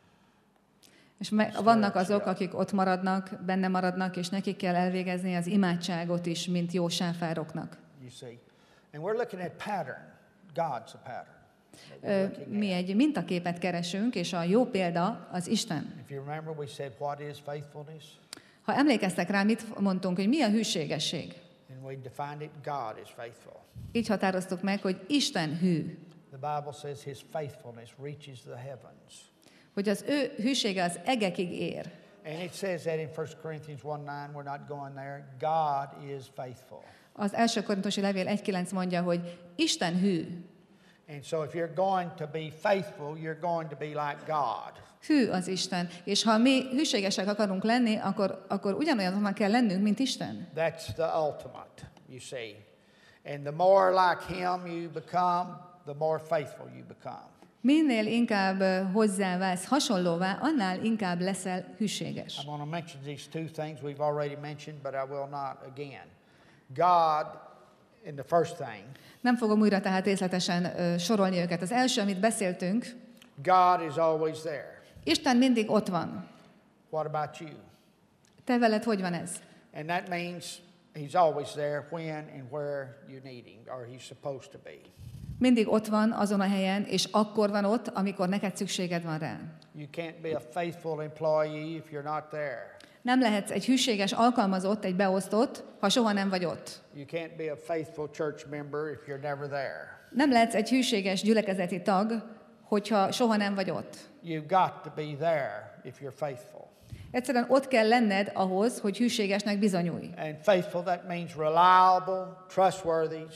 És me- vannak azok, akik ott maradnak, benne maradnak, és nekik kell elvégezni az imádságot is, mint jó sáfároknak. You see. And we're looking at pattern. God's a pattern. Ö, mi egy mintaképet keresünk, és a jó példa az Isten. If you remember, we said, what is faithfulness? Ha emlékeztek rá, mit mondtunk, hogy mi a hűségesség? And we defined it, God is faithful. Így határoztuk meg, hogy Isten hű. The Bible says his faithfulness reaches the heavens. Hogy az ő hűsége az egekig ér. And it says that in First Corinthians one nine, we're not going there. God is faithful. Az első korintusi levél egy kilenc mondja, hogy Isten hű. And so if you're going to be faithful, you're going to be like God. Hű az Isten. És ha mi hűségesek akarunk lenni, akkor, akkor ugyanolyanoknak kell lennünk, mint Isten. That's the ultimate, you see. And the more like him you become, the more faithful you become. Minél inkább hozzáválsz, hasonlóvá, annál inkább leszel hűséges. I'm going to mention these two things we've already mentioned, but I will not again. God, in the first thing, Nem fogom újra tehát részletesen ö, sorolni őket. Az első, amit beszéltünk, God is always there. Isten mindig ott van. What about you? Te veled hogy van ez? And that means he's always there when and where you need him, or he's supposed to be. Mindig ott van azon a helyen, és akkor van ott, amikor neked szükséged van rá. You can't be a faithful employee if you're not there. Nem lehetsz egy hűséges alkalmazott, egy beosztott, ha soha nem vagy ott. You can't be a faithful church member if you're never there. Nem lehetsz egy hűséges gyülekezeti tag, hogyha soha nem vagy ott. You've got to be there if you're faithful. Egyszerűen ott kell lenned ahhoz, hogy hűségesnek bizonyulj. And faithful, that means reliable, trustworthy,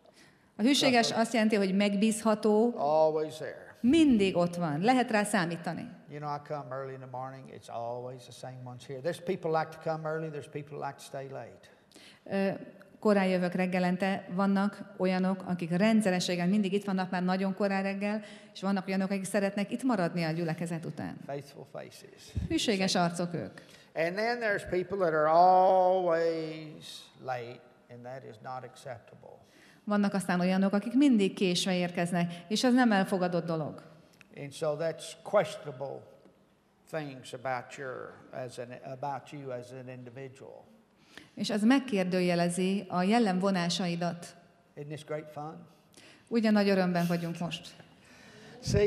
A hűséges azt jelenti, hogy megbízható, always there. mindig ott van, lehet rá számítani. You know, I come early in the morning. It's always the same ones here. There's people like to come early. There's people like to stay late. Ö, Korán jövök reggelente, vannak olyanok, akik rendszerességgel mindig itt vannak már nagyon korán reggel, és vannak olyanok, akik szeretnek itt maradni a gyülekezet után. Faithful faces. Hűséges arcok ők. And then there's people that are always late, and that is not acceptable. Vannak aztán olyanok, akik mindig késve érkeznek, és ez nem elfogadott dolog. And so that's questionable things about your as an about you as an individual. És ez megkérdőjelezi a jellemvonásaidat. Isn't this great fun? Ugyan nagy örömben vagyunk most. See,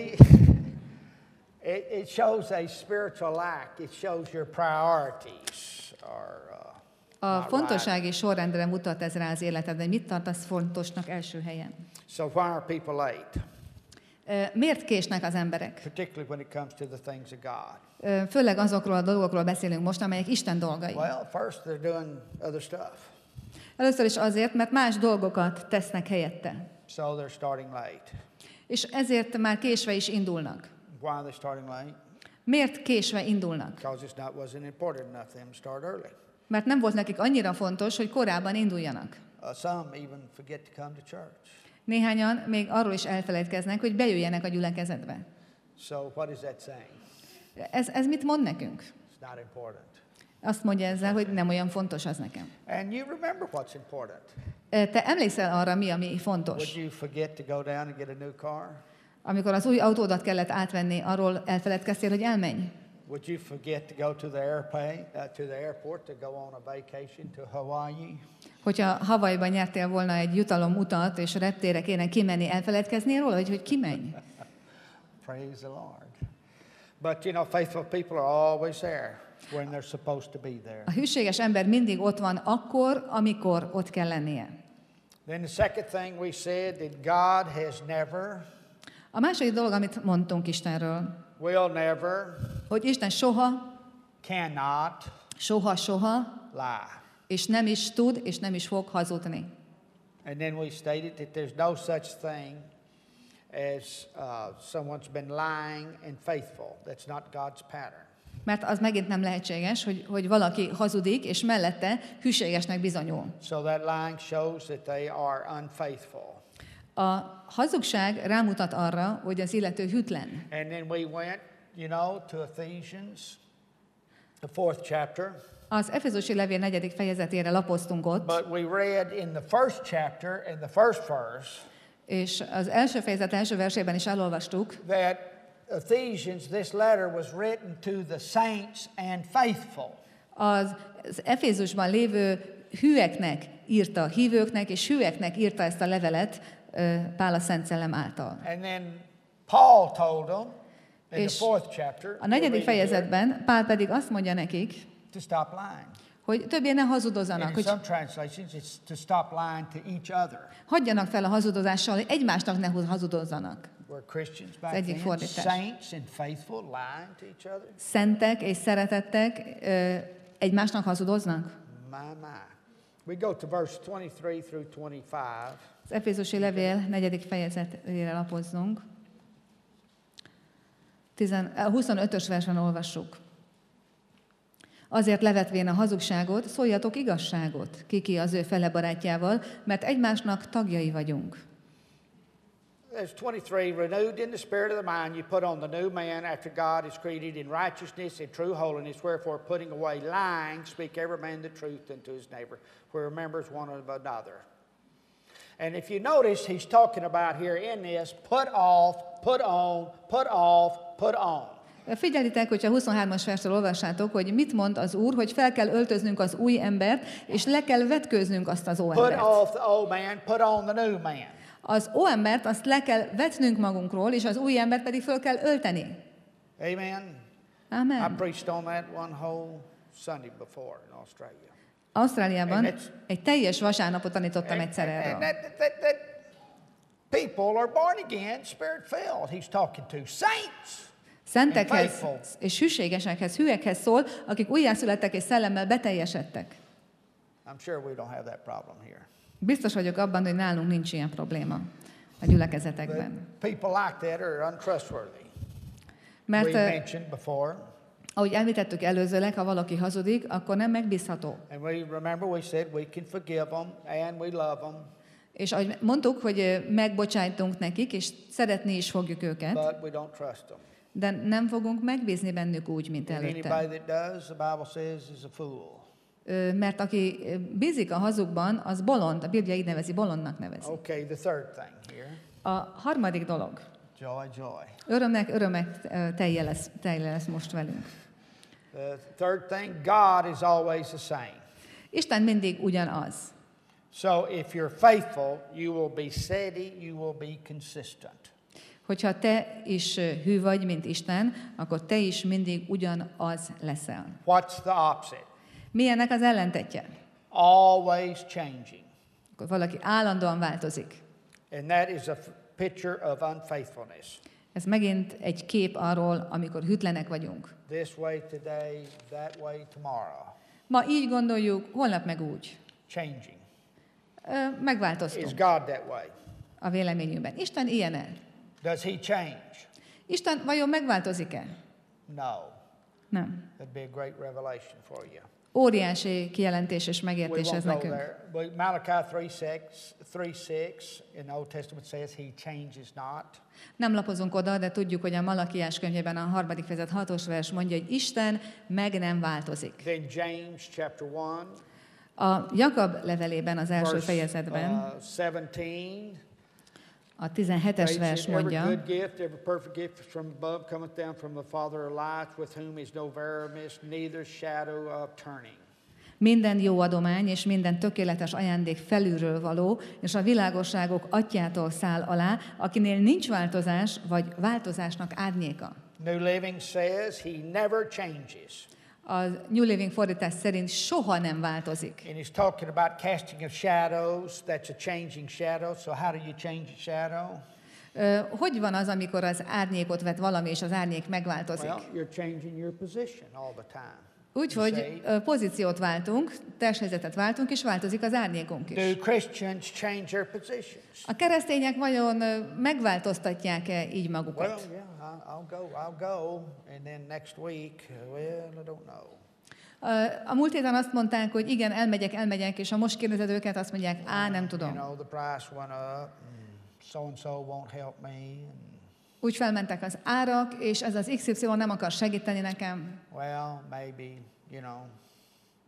it, it shows a spiritual lack. It shows your priorities are uh, A not fontossági sorrendre mutat ez rá az életedben. Mit tartasz fontosnak első helyen? right. So why are people late? Ö, Miért késnek az emberek? Particularly when it comes to the things of God. Ö, Főleg azokról a dolgokról beszélünk most, amelyek Isten dolgai. Well, first they're doing other stuff. Először is azért, mert más dolgokat tesznek helyette. So they're starting late. És ezért már késve is indulnak. Why are they starting late? Miért késve indulnak? Because it's not wasn't important enough for them to start early. Mert nem volt nekik annyira fontos, hogy korábban induljanak. Uh, some even forget to come to church. Néhányan még arról is elfelejtkeznek, hogy bejöjjenek a gyülekezetbe. So what is that saying? Ez, ez mit mond nekünk? It's not important. Azt mondja ezzel, hogy nem olyan fontos az nekem. And you remember what's important. Te emlékszel arra, mi, ami Would fontos? you forget to go down and get a new car? Amikor az új autódat kellett átvenni, arról elfeledkeztél, hogy elmenj? Would you forget to go to the airplane, uh, to the airport to go on a vacation to Hawaii? Hogyha Havaiban nyertél volna egy jutalom utat, és a reptérre kéne kimenni, elfeledkeznél róla, hogy hogy kimenj? Praise the Lord. But you know, faithful people are always there when they're supposed to be there. A hűséges ember mindig ott van akkor, amikor ott kell lennie. Then the second thing we said that God has never, A második dolog, amit mondtunk Istenről, will never, hogy Isten soha, cannot soha, soha, lie. és nem is tud, és nem is fog hazudni. And then we stated that there's no such thing as uh, someone's been lying and faithful. That's not God's pattern. Mert az megint nem lehetséges, hogy, hogy valaki hazudik, és mellette hűségesnek bizonyul. So that lying shows that they are unfaithful. A hazugság rámutat arra, hogy az illető hűtlen. And then we went, you know, to Ephesians, the fourth chapter. Az Efézusi levél negyedik fejezetére lapoztunk ott, But we read in the first chapter, in the first verse, és az első fejezet első versében is elolvastuk, that Ephesians, this letter was written to the saints and faithful. az, az Efézusban lévő hűeknek írta, hívőknek és hűeknek írta ezt a levelet ö, Pál a Szent Szellem által. And then Paul told them in És the fourth chapter, a negyedik fejezetben Pál pedig azt mondja nekik, to stop lying. hogy többé ne And hazudozzanak, in hogy some translations, it's to stop lying to each other. hagyjanak fel a hazudozással, hogy egymásnak ne hazudozzanak. Were Christians back egyik then, fordítás. saints and faithful, lying to each other? Szentek és szeretettek ö, egymásnak hazudoznak? My, my. We go to verse twenty-three through twenty-five. Az Efézusi levél negyedik fejezetére lapozzunk. A huszonötös versen olvassuk. Azért levetvén a hazugságot, szóljatok igazságot, kiki az ő fele barátjával, mert egymásnak tagjai vagyunk. There's twenty-three, renewed in the spirit of the mind, you put on the new man after God is created in righteousness and true holiness, wherefore putting away lying, speak every man the truth unto his neighbor, who remembers one of another. And if you notice, he's talking about here in this, put off, put on, put off, put on. Figyelitek, hogyha huszonhármas verstől olvassátok, hogy mit mond az Úr, hogy fel kell öltöznünk az új embert, és le kell vetkőznünk azt az óembert. Put off the old man, put on the new man. Az óembert azt le kell vetnünk magunkról, és az új embert pedig föl kell ölteni. Amen. I Amen. preached on that one whole Sunday before in Australia. Ausztráliában And it's- egy teljes vasárnapot tanítottam egyszer And erről. that, that, that people are born again, spirit filled. He's talking to saints. Szentekhez faithful. és hűségesekhez, hűekhez szól, akik újjászülettek és szellemmel beteljesedtek. I'm sure we don't have that problem here. Biztos vagyok abban, hogy nálunk nincs ilyen probléma a gyülekezetekben. But people like that are untrustworthy. Mert we eh, mentioned before, ahogy említettük előzőleg, ha valaki hazudik, akkor nem megbízható. and we remember we said we can forgive them and we love them, És ahogy mondtuk, hogy eh, megbocsájtunk nekik, és szeretni is fogjuk őket, but we don't trust them. de nem fogunk megbízni bennük úgy, mint And előtte. anybody that does, the Bible says, is a fool. Ö, Mert aki ö, bízik a hazugban, az bolond, a Biblia így nevezi, bolondnak nevezi. Okay, the third thing here, A harmadik dolog. joy, joy. Örömnek örömek ö, telje lesz, telje lesz most velünk. The third thing, God is always the same. Isten mindig ugyanaz. So if you're faithful, you will be steady, you will be consistent. Hogyha te is ö, hű vagy, mint Isten, akkor te is mindig ugyanaz leszel. What's the opposite? Mi ennek az ellentetje? Always changing. Akkor valaki állandóan változik. And that is a f- picture of unfaithfulness. Ez megint egy kép arról, amikor hűtlenek vagyunk. This way today, that way tomorrow. Ma így gondoljuk, holnap meg úgy. Changing. Ö, Is Megváltoztunk God that way? a véleményünkben. Isten ilyen-e? Does he change? Isten vajon megváltozik-e? No. Nem. That'd be a great revelation for you. Óriási kijelentés és We megértés won't ez go nekünk. there. But Malachi three six, three six in the Old Testament says he changes not. Nem lapozunk oda, de tudjuk, hogy a Malakiás könyvében a harmadik fejezet hatos vers mondja, hogy Isten meg nem változik. Then James chapter one, A Jakab levelében, az első verse fejezetben, uh, seventeen. a tizenhetes vers Every mondja, good gift, every perfect gift is from above, cometh down from the Father of lights, with whom is no variableness, neither shadow of turning. minden jó adomány és minden tökéletes ajándék felülről való, és a világosságok atyától száll alá, akinél nincs változás, vagy változásnak árnyéka. New Living says he never changes. A New Living fordítás szerint soha nem változik. And he's talking about casting of shadows. That's a changing shadow. So how do you change a shadow? Ö, Hogy van az, amikor az árnyékot vet valami, és az árnyék megváltozik? Well, you're changing your position all the time. Úgy, You hogy say, ö, pozíciót váltunk, testhelyzetet váltunk, és változik az árnyékunk is. do Christians change their positions? A keresztények vajon ö, megváltoztatják-e így Well, magukat? yeah, I'll, I'll go, I'll go, and then next week, well, I don't know. Ö, A múlt héten azt mondták, hogy igen, elmegyek, elmegyek, és ha most kérdezed őket, azt mondják, á, nem You tudom. know, the price went up, and so-and-so won't help me. And, Úgy felmentek az árak, és ez az iksz ipszilon nem akar segíteni nekem. well, maybe, you know,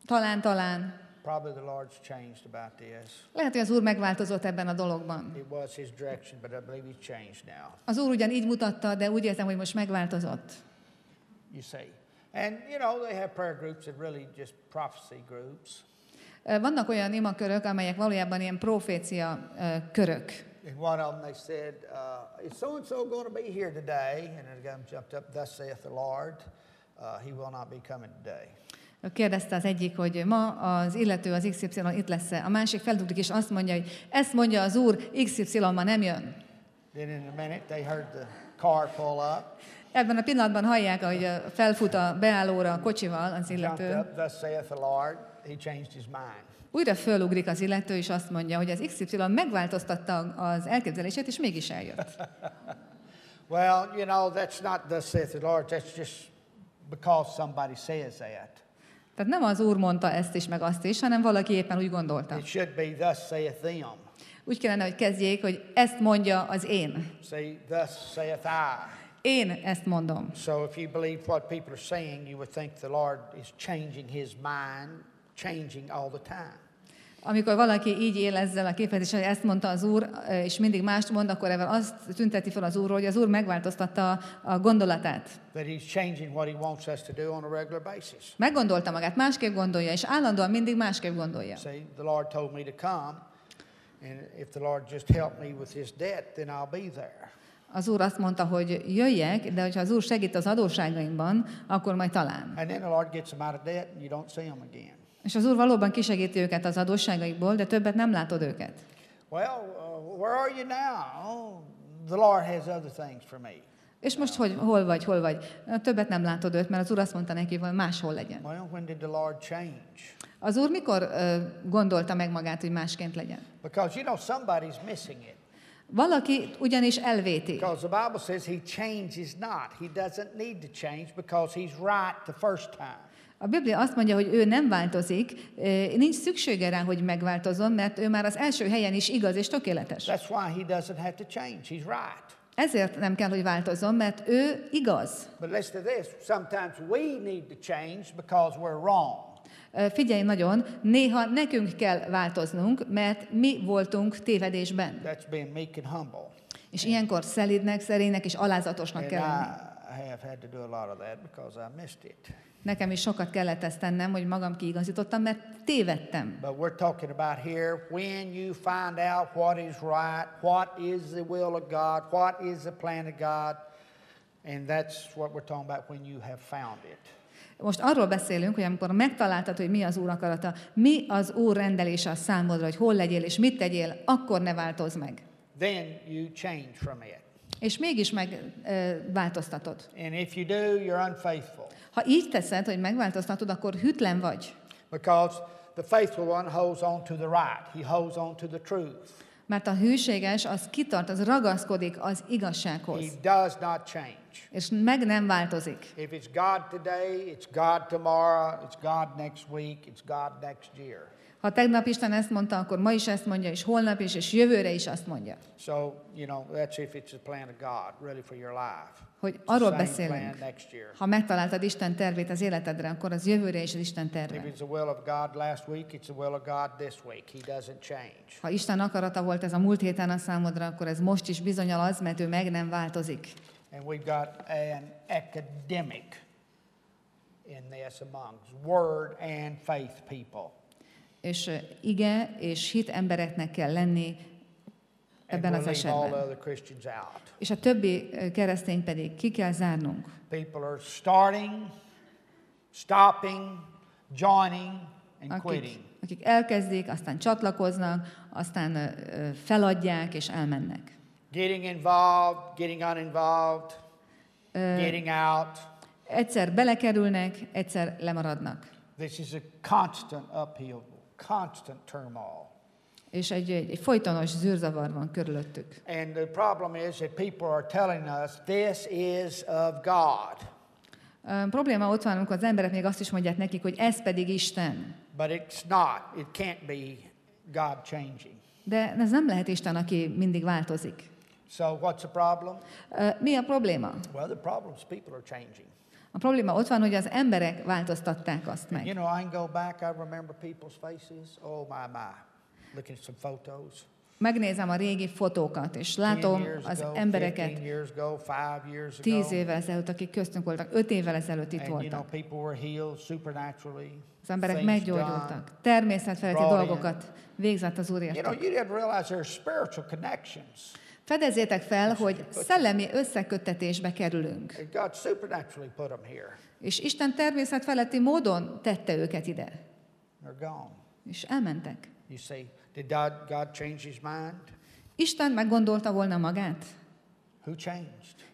Talán, talán. Probably the Lord's changed about this. Lehet, hogy az Úr megváltozott ebben a dologban. It was His direction, but I believe He's changed now. Az Úr ugyan így mutatta, de úgy érzem, hogy most megváltozott. You see. And, you know, they have prayer groups that really just prophecy groups. Vannak olyan imakörök, amelyek valójában ilyen profécia körök. And one of them, they said, uh, is so-and-so going to be here today? And the guy jumped up, thus saith the Lord, uh, he will not be coming today. Kérdezte az egyik, hogy ma az illető, az iksz ipszilon itt lesz-e. A másik felduglik, és azt mondja, hogy ezt mondja az Úr, iksz ipszilon ma nem jön. Then in a minute, they heard the car pull up. Ebben a pillanatban hallják, hogy felfut a beállóra a kocsival az illető. Jumped up, thus saith the Lord, he changed his mind. Újra fölugrik az illető, és azt mondja, hogy az iksz ipszilon megváltoztatta az elképzelését, és mégis eljött. Well, you know, that's not thus saith the Lord, that's just because somebody says that. Tehát nem az Úr mondta ezt is, meg azt is, hanem valaki éppen úgy gondolta. It should be thus saith them. Úgy kellene, hogy kezdjék, hogy ezt mondja az én. See, thus saith I. Én ezt mondom. So if you believe what people are saying, you would think the Lord is changing his mind, changing all the time. Amikor valaki így él ezzel a kifejezéssel, hogy ezt mondta az Úr, és mindig mást mond, akkor ebben azt tünteti fel az Úrról, hogy az Úr megváltoztatta a gondolatát. That he's changing what he wants us to do on a regular basis. Meggondolta magát, másképp gondolja, és állandóan mindig másképp gondolja. See, the Lord told me to come, and if the Lord just helped me with his debt, then I'll be there. Az Úr azt mondta, hogy jöjjek, de hogyha az Úr segít az adósságaimban, akkor majd talán. And then the Lord gets them out of debt, and you don't see them again. És az Úr valóban kisegíti őket az adósságaikból, de többet nem látod őket. Well, uh, where are you now? Oh, the Lord has other things for me. És most hogy, hol vagy, hol vagy? Többet nem látod őt, mert az Úr azt mondta neki, hogy máshol legyen. Well, when did the Lord change? Az Úr mikor uh, gondolta meg magát, hogy másként legyen? Because, you know, somebody's missing it. Valaki ugyanis elvéti. Because the Bible says he changes not. He doesn't need to change because he's right the first time. A Biblia azt mondja, hogy ő nem változik, nincs szüksége rá, hogy megváltozzon, mert ő már az első helyen is igaz és tökéletes. That's why he doesn't have to change. He's right. Ezért nem kell, hogy változzon, mert ő igaz. But listen to this. Sometimes we need to change because we're wrong. Figyelj nagyon, néha nekünk kell változnunk, mert mi voltunk tévedésben. That's being meek and humble. És ilyenkor szelídnek, szerénynek és alázatosnak And kell lenni. I have had to do a lot of that because I missed it. Nekem is sokat kellett ezt tennem, hogy magam kiigazítottam, mert tévedtem. But we're talking about here when you find out what is right, what is the will of God, what is the plan of God, and that's what we're talking about when you have found it. Most arról beszélünk, hogy amikor megtaláltad, hogy mi az Úr akarata, mi az Úr rendelése a számodra, hogy hol legyél és mit tegyél, akkor ne változz meg. Then you change from it. És mégis megváltoztatod. And if you do, you're unfaithful. Ha így teszed, hogy megváltoztatod, akkor hűtlen vagy. Because the faithful one holds on to the right. He holds on to the truth. Mert a hűséges, az kitart, az ragaszkodik az igazsághoz. He does not change. És meg nem változik. If it's God today, it's God tomorrow, it's God next week, it's God next year. Ha tegnap Isten ezt mondta, akkor ma is ezt mondja, és holnap is, és jövőre is azt mondja. So, you know, that's if it's the plan of God, really for your life. Hogy It's arról the same beszélünk, plan next year. ha megtaláltad Isten tervét az életedre, akkor az jövőre is az Isten If terve. it's the will of God last week, it's the will of God this week. He doesn't change. Ha Isten akarata volt ez a múlt héten a számodra, akkor ez most is bizonnyal az, mert ő meg nem változik. And we've got an academic in this among word and faith people. És ige és hit embereknek kell lenni ebben And az we'll leave all the esetben. other Christians out. És a többi keresztény pedig ki kell zárnunk. People are starting, stopping, joining, and Akik, quitting. akik elkezdik, aztán csatlakoznak, aztán ö, feladják és elmennek. Getting involved, getting uninvolved, Ö, getting out. egyszer belekerülnek, egyszer lemaradnak. This is a constant uphill, constant turmoil. És egy, egy, egy folytonos zűrzavar van körülöttük. And the problem is that people are telling us this is of God. A probléma ott van, amikor az emberek még azt is mondják nekik, hogy ez pedig Isten. But it's not. It can't be God changing. De ez nem lehet Isten, aki mindig változik. So what's the problem? Ö, Mi a probléma? Well, the problem is people are changing. A probléma ott van, hogy az emberek változtatták azt meg. You know, I can go back, I remember people's faces. Oh my, my. Looking at some photos. Megnézem a régi fotókat, és látom az embereket tíz évvel ezelőtt, akik köztünk voltak, öt évvel ezelőtt itt voltak. Az emberek meggyógyultak. Természetfeletti dolgokat végzett az Úr értük. Fedezzétek fel, hogy szellemi összeköttetésbe kerülünk. És Isten természetfeletti módon tette őket ide. És elmentek. Did God, God change his mind? Isten meggondolta volna magát? Who changed?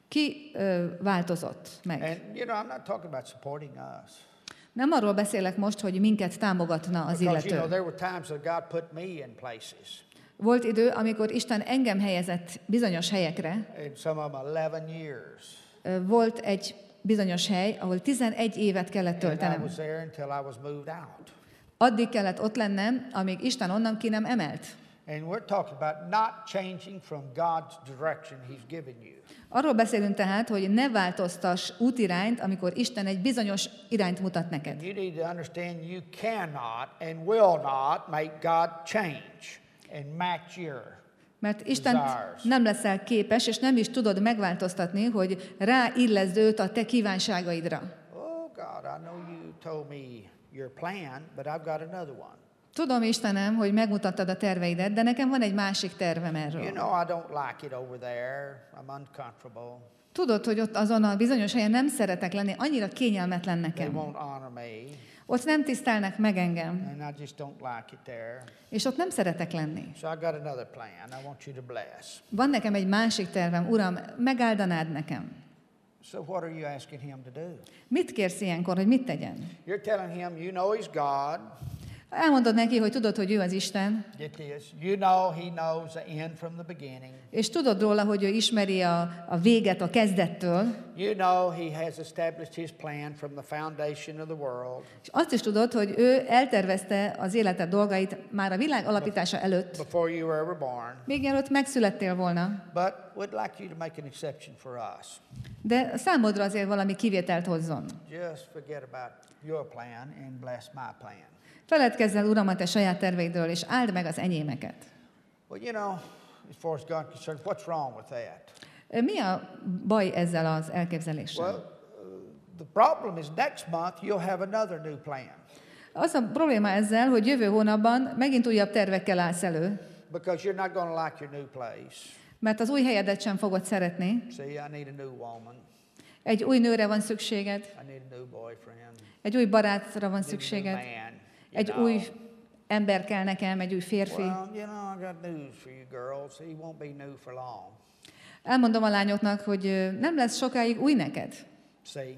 Ki ö, változott meg? And you know, I'm not talking about supporting us. Nem arról beszélek most, hogy minket támogatna az Because, illető. you know, there were times that God put me in places. Volt idő, amikor Isten engem helyezett bizonyos helyekre. And some of them eleven years. Ö, Volt egy bizonyos hely, ahol tizenegy évet kellett And I töltenem. was there until I was moved out. Addig kellett ott lennem, amíg Isten onnan ki nem emelt. And we're talking about not changing from God's direction he's given you. Arról beszélünk tehát, hogy ne változtass útirányt, amikor Isten egy bizonyos irányt mutat neked. You need to understand you cannot and will not make God change and match your Mert Isten nem leszel képes, és nem is tudod megváltoztatni, hogy ráilleszd őt a te kívánságaidra. Oh God, I know you told me your plan, but I've got another one. Tudom, Istenem, hogy megmutattad a terveidet, de nekem van egy másik tervem erről. You know I don't like it over there. I'm uncomfortable. Tudod, hogy ott azon a bizonyos helyen nem szeretek lenni, annyira kényelmetlen They nekem. won't honor me, Ott nem tisztelnek meg engem, and I just don't like it there. és ott nem szeretek lenni. So I got another plan. I want you to bless. Van nekem egy másik tervem, Uram, megáldanád nekem. So what are you asking him to do? Mit kérsz ilyenkor, hogy mit tegyen? You're telling him you know he's God. Elmondod neki, hogy tudod, hogy ő az Isten, Get this. You know he knows the end from the beginning. és tudod róla, hogy ő ismeri a, a véget a kezdettől, You know he has established his plan from the foundation of the world. és azt is tudod, hogy ő eltervezte az életed dolgait már a világ alapítása előtt, Before you were ever born. még mielőtt megszülettél volna. But we'd like you to make an exception for us. De számodra azért valami kivételt hozzon. Just forget about your plan and bless my plan. Feledkezz el, Uram, a te saját terveidről, és áld meg az enyémeket. Well, you know, as far as God concerned, what's wrong with that? Mi a baj ezzel az elképzeléssel? Well, uh, the problem is next month you'll have another new plan. Az a probléma ezzel, hogy jövő hónapban megint újabb tervekkel állsz elő, Because you're not going to like your new place. mert az új helyedet sem fogod szeretni. See, I need a new woman. Egy új nőre van szükséged, I need a new boyfriend. egy új barátra van I need a szükséged, new man. You egy know. új ember kell nekem, egy új férfi. Well, you know, I got news for you girls. He won't be new for long. Elmondom a lányoknak, hogy ö, nem lesz sokáig új neked. See?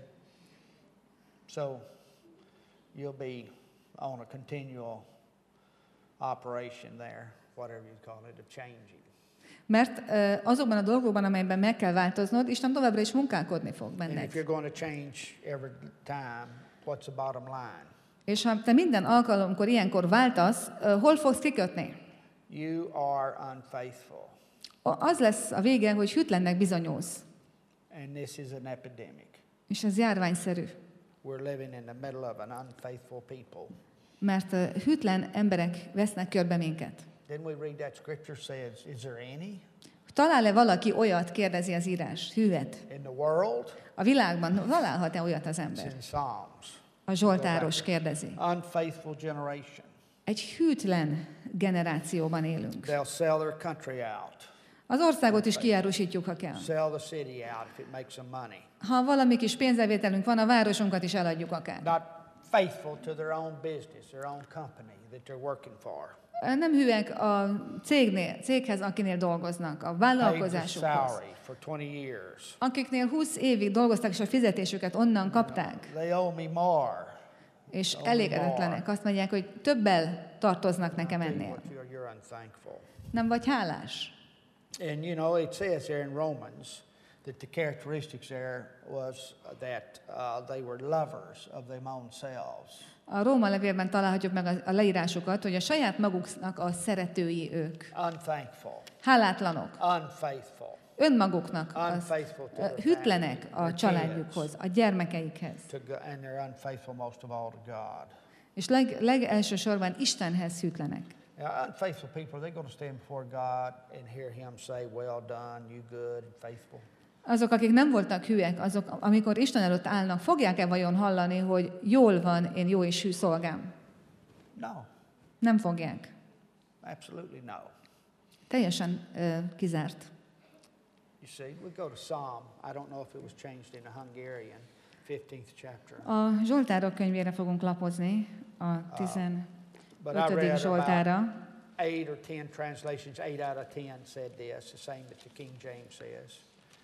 So, you'll be on a continual operation there, whatever you call it, of changing. Mert ö, azokban a dolgokban, amelyben meg kell változnod, Isten továbbra is munkálkodni fog And benned. if you're going to change every time, what's the bottom line? És ha te minden alkalomkor ilyenkor váltasz, ö, hol fogsz kikötni? You are unfaithful. A- Az lesz a vége, hogy hűtlennek bizonyulsz. And this is an epidemic. És ez járványszerű. We're living in the middle of an unfaithful people. Mert ö, hűtlen emberek vesznek körbe minket. Didn't we read that scripture says, is there any Talál-e valaki olyat, kérdezi az írás, hűet? in the world? A világban találhat-e olyat az It's ember? in Psalms. A Zsoltáros kérdezi. Unfaithful generation. Egy hűtlen generációban élünk. They'll sell their country out. Az országot is kiárusítjuk, ha kell. Sell the city out if it makes some money. Ha valami kis pénzbevételünk van, a városunkat is eladjuk akár. Not faithful to their own business, their own company that they're working for. Nem hűek a cégnél, céghez, akinél dolgoznak, a Paid the vállalkozásukhoz, salary for twenty years. akiknél húsz évig dolgoztak, és a fizetésüket onnan kapták, They owe me more. és elégedetlenek. Azt mondják, hogy többel tartoznak nekem Tell you ennél. what, You're, you're unthankful. Nem vagy hálás? And you know, it says there in Romans that the characteristics there was that uh, they were lovers of their own selves. A Róma levélben találhatjuk meg a, a leírásukat, hogy a saját maguknak a szeretői ők. Unthankful, Hálátlanok, unfaithful. önmaguknak, az, Unfaithful to their hűtlenek family, a their családjukhoz, a gyermekeikhez. to go- and they're unfaithful most of all to God. És leg, legelsősorban Istenhez hűtlenek. Now, unfaithful people, they're going to stand before God and hear Him say, "Well done, you good and faithful." Azok, akik nem voltak hűek, azok, amikor Isten előtt állnak, fogják-e vajon hallani, hogy jól van, én jó és hű szolgám? No, Nem fogják. absolutely no. Teljesen uh, kizárt. You see, we go to Psalm. I don't know if it was changed in the Hungarian, fifteenth chapter. A Zsoltárok könyvére fogunk lapozni, a But I tizenötödik read about Zsoltára. eight or ten translations, eight out of ten said this, the same that the King James says.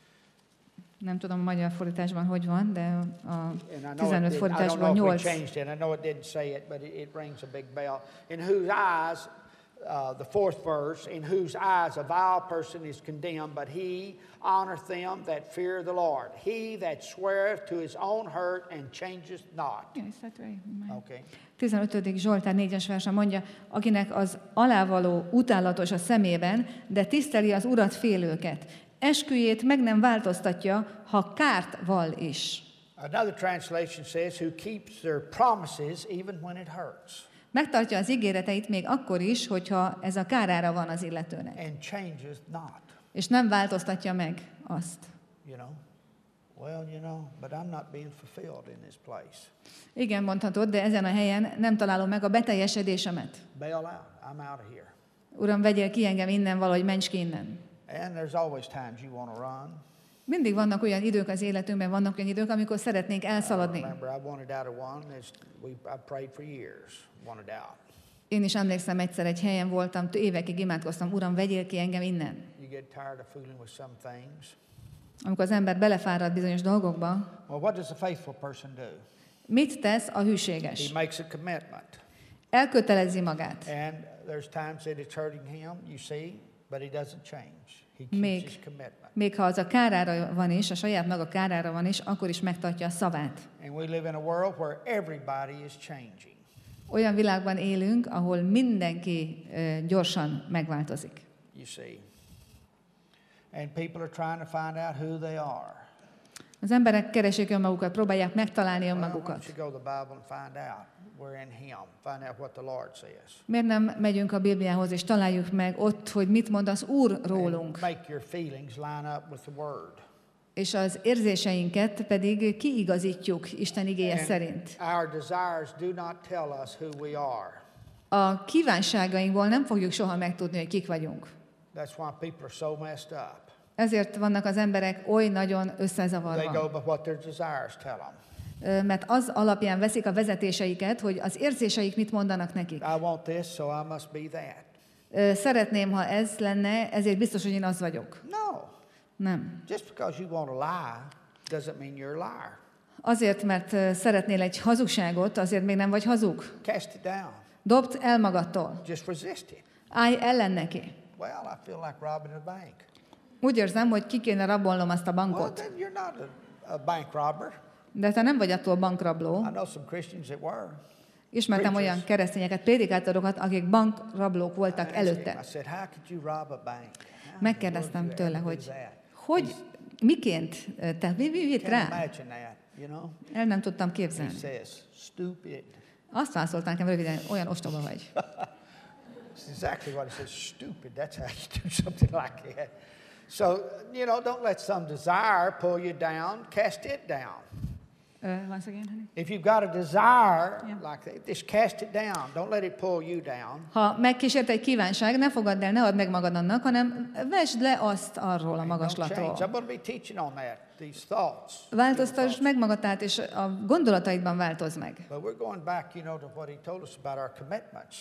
Nem tudom, a magyar fordításban hogy van, de a And I know it tizenöt did, I don't fordításban know if nyolc. we changed it. I know it didn't say it, but it, it rings a big bell. In whose eyes, uh, the fourth verse, in whose eyes a vile person is condemned, but he honoreth them that fear the Lord. He that sweareth to his own hurt and changeth not. Okay. tizenötödik Zsoltár négyes verse mondja, akinek az alávaló utálatos a szemében, de tiszteli az Urat félőket. Esküjét meg nem változtatja, ha kárt val is. Another translation says, who keeps their promises even when it hurts. Megtartja az ígéreteit még akkor is, hogyha ez a kárára van az illetőnek. And changes not. És nem változtatja meg azt. You know? Well, you know, but I'm not being fulfilled in this place. Igen, mondhatod, de ezen a helyen nem találom meg a beteljesedésemet. Bail out. I'm out of here. Uram, vegyél ki engem innen, valahogy ments ki innen. And there's always times you want to run. Mindig vannak olyan idők az életünkben, vannak olyan idők, amikor szeretnénk elszaladni. I remember I wanted out of one. It's, we, I prayed for years, wanted out. Én is emlékszem, egyszer egy helyen voltam, évekig imádkoztam, Uram, vegyél ki engem innen. You get tired of fooling with some things. Amikor az ember belefárad bizonyos dolgokba, Well, what does a faithful person do? mit tesz a hűséges? He makes a commitment. Elkötelezi magát. And there's times that it's hurting him, you see, but he doesn't change. He keeps Még, his commitment. még ha az a kárára van is, a saját maga kárára van is, akkor is megtartja a szavát. And we live in a world where everybody is changing. Olyan világban élünk, ahol mindenki uh, gyorsan megváltozik. You see. And people are trying to find out who they are. Az emberek keresik önmagukat, próbálják megtalálni Well, why önmagukat. don't you go to the Bible and find out? We're in Him. Find out what the Lord says. Miért nem megyünk a Bibliához, és találjuk meg ott, hogy mit mond az Úr rólunk, And make your feelings line up with the Word. és az érzéseinket pedig kiigazítjuk Isten igéje And szerint. our desires do not tell us who we are. A kívánságainkból nem fogjuk soha megtudni, hogy kik vagyunk. That's why people are so messed up. Ezért vannak az emberek oly nagyon They go összezavarva. by what their desires tell them. Ö, Mert az alapján veszik a vezetéseiket, hogy az érzéseik mit mondanak nekik. I want this, so I must be that. Ö, Szeretném, ha ez lenne, ezért biztos, hogy én az vagyok. No. Nem. Just because you want to lie doesn't mean you're a liar. Azért, mert ö, szeretnél egy hazugságot, azért még nem vagy hazug. Cast it down. Dobd el magadtól. Just resist it. Állj ellen neki. Well, I feel like robbing a bank. Úgy érzem, hogy ki kéne rabolnom azt a Well, bankot. then you're not a, a bank robber. De te nem vagy attól bankrabló. I know some Christians that were. Ismertem Preachers. olyan keresztényeket, prédikátorokat, akik bankrablók voltak I asked him, előtte. I said, how could you rob a bank? How Megkérdeztem would you tőle, ever hogy do that? hogy, miként, te mi, mi vitt Can't rá? imagine that, you know? El nem tudtam He képzelni. says, stupid. Azt válaszolták nekem röviden, olyan ostoba vagy. That's exactly what he says, stupid. That's how you do something like that. So, you know, don't let some desire pull you down. Cast it down. Uh, once again, honey? If you've got a desire Yeah. like that, just cast it down. Don't let it pull you down. Ha megkísért egy kívánság, ne fogadd el, ne add meg magad annak, hanem vesd le azt arról a And don't magaslatról. change. I'm going to be teaching on that, these thoughts. Változtasd meg magadát, és a gondolataidban változ meg. But we're going back, you know, to what he told us about our commitments.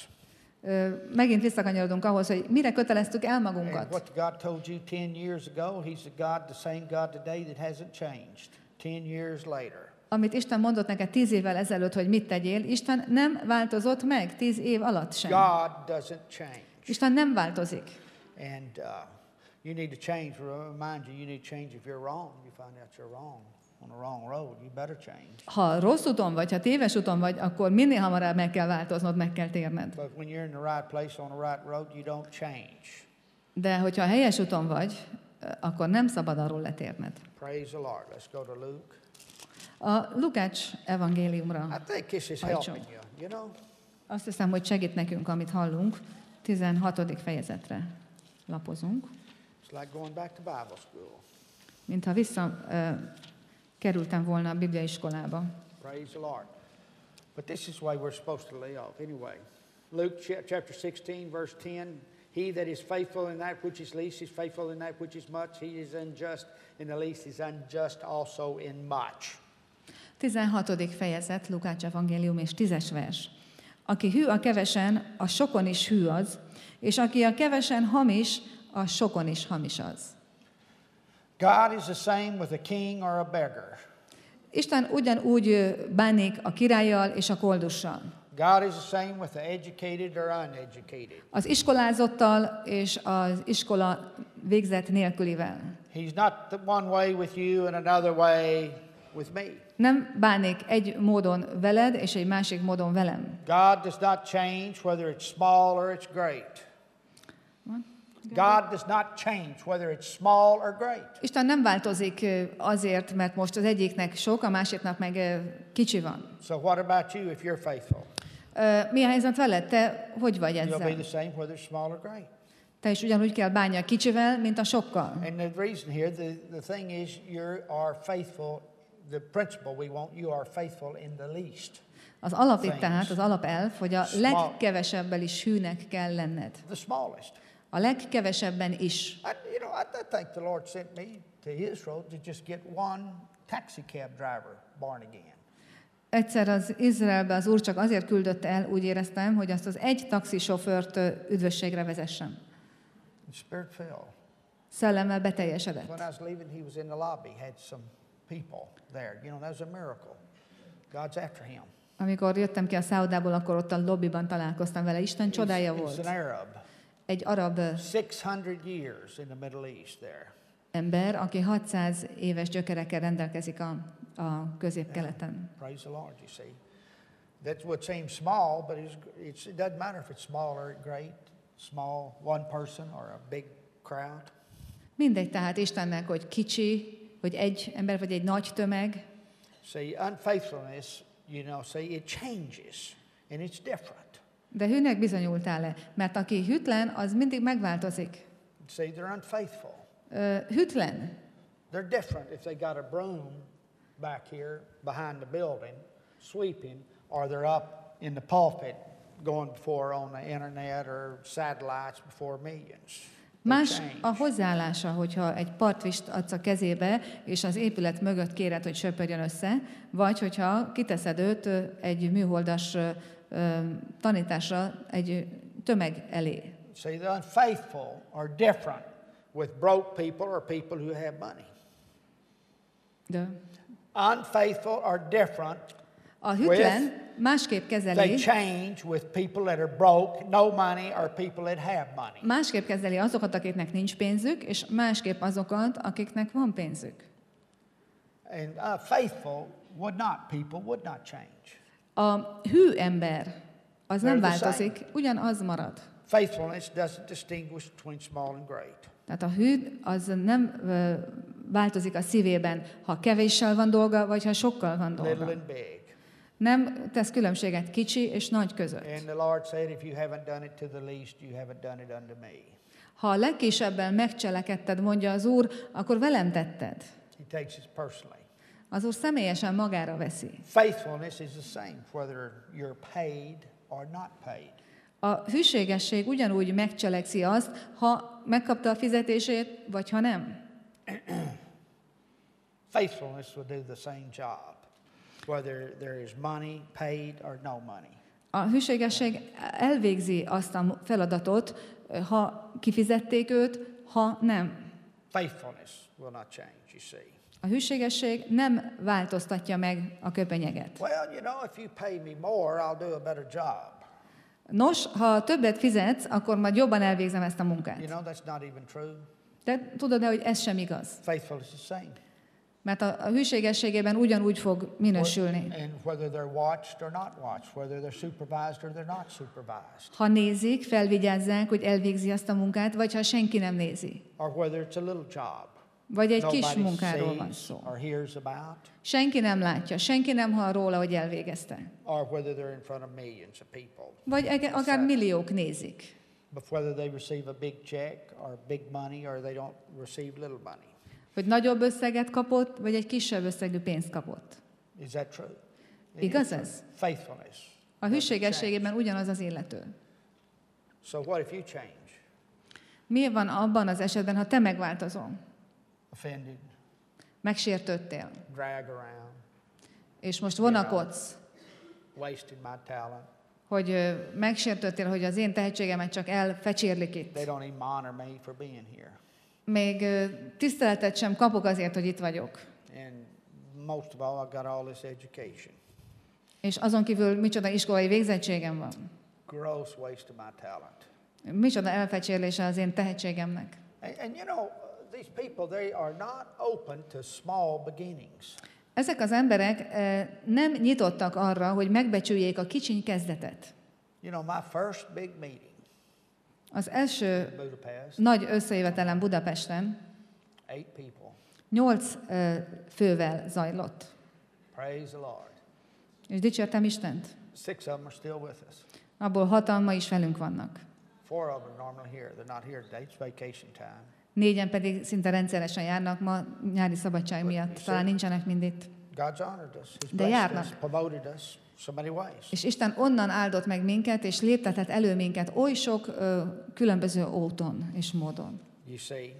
Ö, Megint visszakanyarodunk ahhoz, hogy mire köteleztük el And magunkat. what God told you ten years ago, he's the God, the same God today that hasn't changed. Ten years later. Amit Isten mondott neked tíz évvel ezelőtt, hogy mit tegyél, Isten nem változott meg tíz év alatt sem. God doesn't change. Isten nem változik. And uh, you need to change. Remind you, you need to change if you're wrong. You find out you're wrong on the wrong road. You better change. Ha rossz úton vagy, ha téves úton vagy, akkor minél hamarabb meg kell változnod, meg kell térned. But when you're in the right place on the right road, you don't change. De hogyha helyes úton vagy, akkor nem szabad arról letérned. Praise the Lord. Let's go to Luke. A Lukács evangéliumra I think this is hajtsunk. helping you, you know? Azt hiszem, hogy segít nekünk, amit hallunk. tizenhatodik fejezetre lapozunk. It's like going back to Bible school. Mintha vissza uh, kerültem volna a bibliaiskolába. Praise the Lord. But this is the way we're supposed to live. Anyway, Luke chapter sixteen, verse ten. He that is faithful in that which is least is faithful in that which is much. He is unjust in the least is unjust also in much. tizenhatodik fejezet, Lukács evangélium és tízes vers. Aki hű a kevesen, a sokon is hű az, és aki a kevesen hamis, a sokon is hamis az. God is the same with a king or a beggar. Isten ugyanúgy bánik a királlyal és a koldussal. God is the same with the educated or uneducated. Az iskolázottal és az iskola végzett nélkülivel. He's not the one way with you and another way with me. Nem bánik egy módon veled és egy másik módon velem. God does not change whether it's small or it's great. God does not change whether it's small or great. Isten nem változik azért, mert most az egyiknek sok, a másiknak meg kicsi van. So what about you if you're faithful? Mi a helyzet veled? Te hogy vagy You'll be ezzel? the same whether it's small or great. Te is ugyanúgy kell bánni a kicsivel, mint a sokkal. And the reason here, the, the thing is, you are faithful. The principle we want, you are faithful in the least. Az alap itt tehát, az alapelv, hogy a legkevesebbel is hűnek kell lenned. The smallest. A legkevesebben is. I, you know, I, I think the Lord sent me to Israel to just get one taxi cab driver born again. Egyszer az Izraelbe az Úr csak azért küldött el, úgy éreztem, hogy azt az egy taxisofőrt üdvösségre vezessem. Spirit filled. Szellemmel beteljesedett. When I was leaving, he was in the lobby, had some people there. You know, that was a miracle. God's after him. Amikor jöttem ki a szállodából, akkor ott a lobbyban találkoztam vele. Isten csodája He's, he's volt. an Arab. Egy arab six hundred years in the Middle East there. ember, aki hatszáz éves gyökerekkel rendelkezik a, a közép-keleten. Praise the Lord, you see. That would seem small, but it's, it's, it doesn't matter if it's small or great, small, one person or a big crowd. Mindegy tehát Istennek, hogy kicsi, hogy egy ember, vagy egy nagy tömeg. See, unfaithfulness, you know, see, it changes and it's different. De hűnek bizonyultál-e? Mert aki hűtlen, az mindig megváltozik. See, they're unfaithful. Ö, hűtlen. They're different if they got a broom back here behind the building, sweeping, or they're up in the pulpit going before on the internet or satellites before millions. Más a hozzáállása, hogyha egy partvist adsz a kezébe, és az épület mögött kéred, hogy söpörjön össze, vagy hogyha kiteszed őt egy műholdas tanításra egy tömeg elé. See, the unfaithful are different with broke people or people who have money. De Unfaithful are different. a hűtlen másképp They kezeli, change with people that are broke, no money, or people that have money. másképp kezeli azokat, akiknek nincs pénzük, és másképp azokat, akiknek van pénzük. And uh, faithful would not, people would not change. A hű ember, az nem They're the változik, ugyanaz marad. Faithfulness doesn't distinguish between small and great. Tehát a hű az nem ö, változik a szívében, ha kevéssel van dolga, vagy ha sokkal van Little dolga. and big. Nem tesz különbséget kicsi és nagy között. And the Lord said, if you haven't done it to the least, you haven't done it unto me. Ha a legkisebben megcselekedted, mondja az Úr, akkor velem tetted. He takes it personally. Az Úr személyesen magára veszi. Faithfulness is the same, whether you're paid or not paid. A hűségesség ugyanúgy megcselekszi azt, ha megkapta a fizetését, vagy ha nem. Faithfulness will do the same job, whether there is money paid or no money. A hűségesség elvégzi azt a feladatot, ha kifizették őt, ha nem. Faithfulness will not change, you see. A hűségesség nem változtatja meg a köpenyeget. Well, you know, if you pay me more, I'll do a better job. Nos, ha többet fizetsz, akkor majd jobban elvégzem ezt a munkát. You know, that's not even true. De tudod-e, hogy ez sem igaz? Faithfulness is the same. Mert a, a hűségességében ugyanúgy fog minősülni. And whether they're watched or not watched, whether they're supervised or they're not supervised. Ha nézik, felvigyázzák, hogy elvégzi azt a munkát, vagy ha senki nem nézi. Or whether it's a little job. Vagy egy kis Nobody munkáról van sees szó. or hears about. Senki nem látja, senki nem hall róla, hogy elvégezte. Or whether they're in front of millions of people. Vagy ege- akár milliók nézik. But whether they receive a big check or big money or they don't receive little money. Hogy nagyobb összeget kapott, vagy egy kisebb összegű pénzt kapott. Is that true? It Igaz is true. ez? Faithfulness. A hűségességében ugyanaz az illető. So what if you change? Mi van abban az esetben, ha te megváltozol? Offended, Megsértődtél, drag around, és most vonakodsz, wasted my talent. hogy ö, megsértődtél, hogy az én tehetségemet csak elfecsérlik They itt. don't even honor me for being here. Még ö, tiszteletet sem kapok azért, hogy itt vagyok. And most of all, I got all this education. És azon kívül micsoda iskolai végzettségem van. Gross waste of my talent. Micsoda elfecsérlése az én tehetségemnek. And, and you know, these people, they are not open to small beginnings. Ezek az emberek eh, nem nyitottak arra, hogy megbecsüljék a kicsiny kezdetet. You know, my first big meeting Az első in Budapest, nagy összejövetelem Budapesten eight people. nyolc eh, fővel zajlott. Praise the Lord. És dicsértem Istent. Six of them are still with us. Abból hatan ma is velünk vannak. Four of them are normally here. They're not here today. It's vacation time. Négyen pedig szinte rendszeresen járnak, ma nyári szabadság miatt talán nincsenek mind itt. God's honored us. He's De blessed járnak. us, promoted us so many ways. És Isten onnan áldott meg minket, és léptetett elő minket oly sok ö, különböző úton és módon. You see.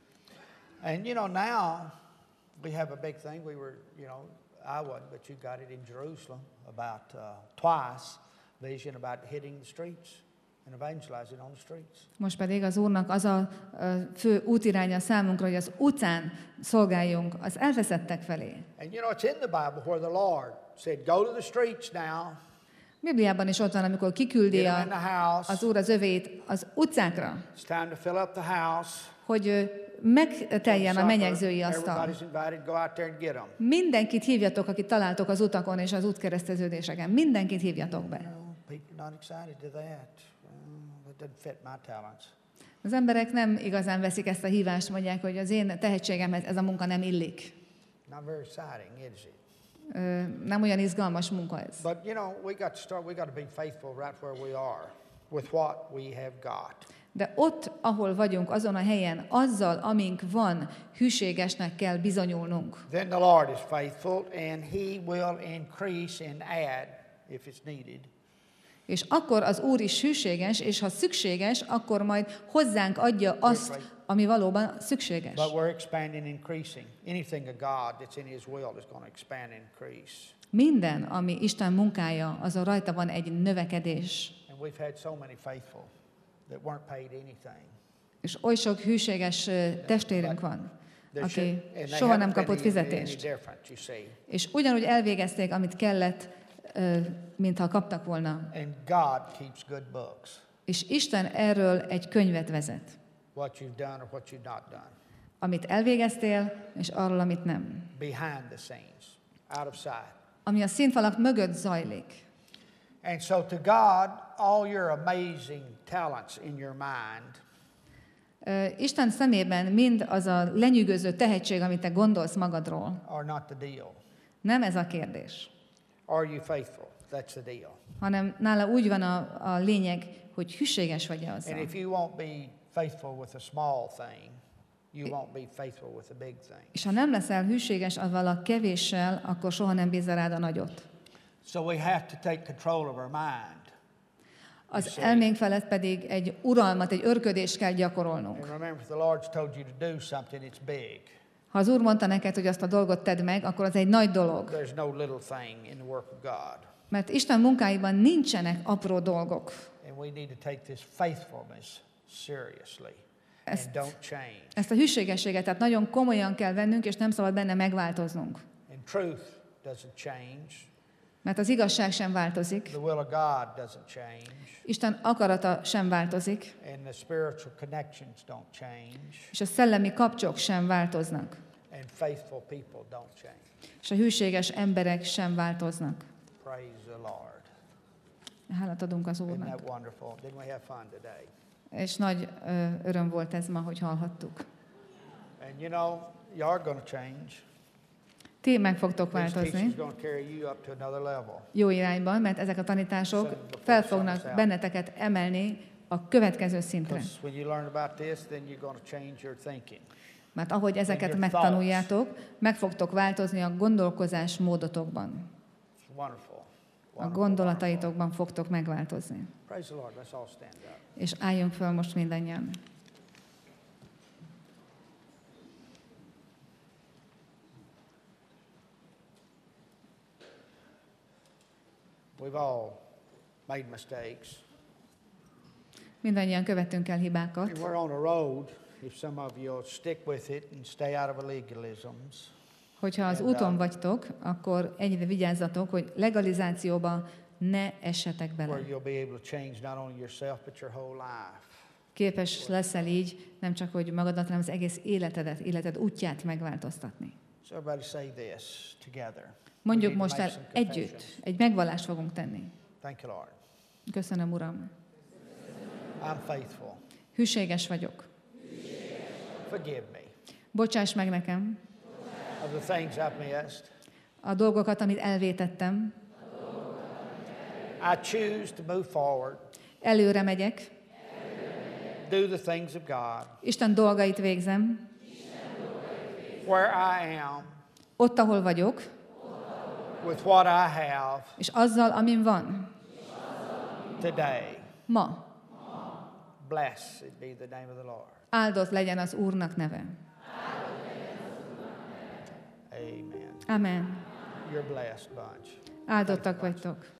And you know, now we have a big thing. We were, you know, I wasn't, but you got it in Jerusalem about uh, twice vision about hitting the streets and evangelizing on the streets. Most pedig az Úrnak az a ö, fő útiránya számunkra, hogy az utcán szolgáljunk az elveszettek felé. And you know, it's in the Bible where the Lord said, "Go to the streets now." Bibliában is ott van, amikor kiküldi Get them in a, the house. az Úr az övét az utcákra, It's time to fill up the house. hogy ö, megteljen a menyegzői asztal. Everybody's invited. Go out there and get them. Mindenkit hívjatok, akit találtok az utakon és az útkereszteződéseken. Mindenkit hívjatok be. No, people are not excited to that. Well, that doesn't fit my talents. Az emberek nem igazán veszik ezt a hívást, mondják, hogy az én tehetségemhez ez a munka nem illik. Not very exciting, is it? Ö, nem olyan izgalmas munka ez. But you know, we got to start. We got to be faithful right where we are with what we have got. De ott, ahol vagyunk, azon a helyen, azzal, amink van, hűségesnek kell bizonyulnunk. Then the Lord is faithful, and He will increase and add if it's needed. És akkor az Úr is hűséges, és ha szükséges, akkor majd hozzánk adja azt, ami valóban szükséges. But we're expanding, increasing. Anything of God that's in His will is going to expand and increase. Minden, ami Isten munkája, azon rajta van egy növekedés. And we've had so many faithful that weren't paid anything. És oly sok hűséges ö, testvérünk van, There aki should- and they soha nem haven't kapott been any- any fizetést. different, you see. És ugyanúgy elvégezték, amit kellett, ö, mintha kaptak volna. And God keeps good books. És Isten erről egy könyvet vezet. What you've done or what you've not done. Amit elvégeztél, és arról, amit nem. Behind the scenes, out of sight. Ami a színfalak mögött zajlik. And so to God, all your amazing talents in your mind Ö, Isten szemében mind az a lenyűgöző tehetség, amit te gondolsz magadról, are not the deal. nem ez a kérdés, Are you faithful? That's the deal. hanem nála úgy van a, a lényeg, hogy hűséges vagy-e And azzal. if you won't be faithful with a small thing, you won't be faithful with a big thing. És ha nem leszel hűséges avval a kevéssel, akkor soha nem bízza rád a nagyot. So we have to take control of our mind. Az elménk felett pedig egy uralmat, egy örködést kell gyakorolnunk. And remember, if the Lord's told you to do something, it's big. Ha az Úr mondta neked, hogy azt a dolgot tedd meg, akkor az egy nagy dolog. There's no little thing in the work of God. Mert Isten munkáiban nincsenek apró dolgok. And we need to take this faithfulness seriously and Ezt- don't change. Ezt a hűségességet tehát nagyon komolyan kell vennünk, és nem szabad benne megváltoznunk. And truth doesn't change. Mert az igazság sem változik, The will of God doesn't change. Isten akarata sem változik, And the spiritual connections don't change. és a szellemi kapcsok sem változnak. And faithful people don't change. És a hűséges emberek sem változnak. Praise the Lord. Hálát adunk az Isn't Úrnak. that wonderful? Didn't we have fun today? És nagy ö, öröm volt ez ma, hogy hallhattuk. And you know, you are going to change. Ti meg fogtok These változni teachings going to carry you up to another level. jó irányban, mert ezek a tanítások fel fognak benneteket emelni a következő szintre. Because when you learn about this, then you're going to change your thinking. Mert ahogy ezeket megtanuljátok, meg fogtok változni a gondolkozás módotokban. It's wonderful. A gondolataitokban fogtok megváltozni. Praise the Lord. Let's all stand up. És álljunk föl most mindannyian. We've all made mistakes. Mindannyian követünk el hibákat. And we're on a road. If some of you will stick with it and stay out of legalisms. Hogyha az úton vagytok, akkor egyre vigyázzatok, hogy legalizációba ne essetek bele. Where you'll be able to change not only yourself but your whole life. Képes leszel így nem csak, hogy magadat, hanem az egész életedet, életed útját megváltoztatni. So everybody say this together. Mondjuk most el együtt, egy megvallást fogunk tenni. Thank you, Lord. Köszönöm, Uram. I'm faithful. Hűséges vagyok. Forgive me Bocsáss meg nekem of the things I've missed. a dolgokat, amit elvétettem. I choose to move forward. Előre megyek. Do the things of God. Isten dolgait végzem. Where I am. Ott, ahol vagyok. With what I have. És azzal, amin van. Today. Ma. Blessed be the name of the Lord. Áldott legyen az Úrnak neve. Amen. Amen. You're blessed bunch. Áldottak vagytok.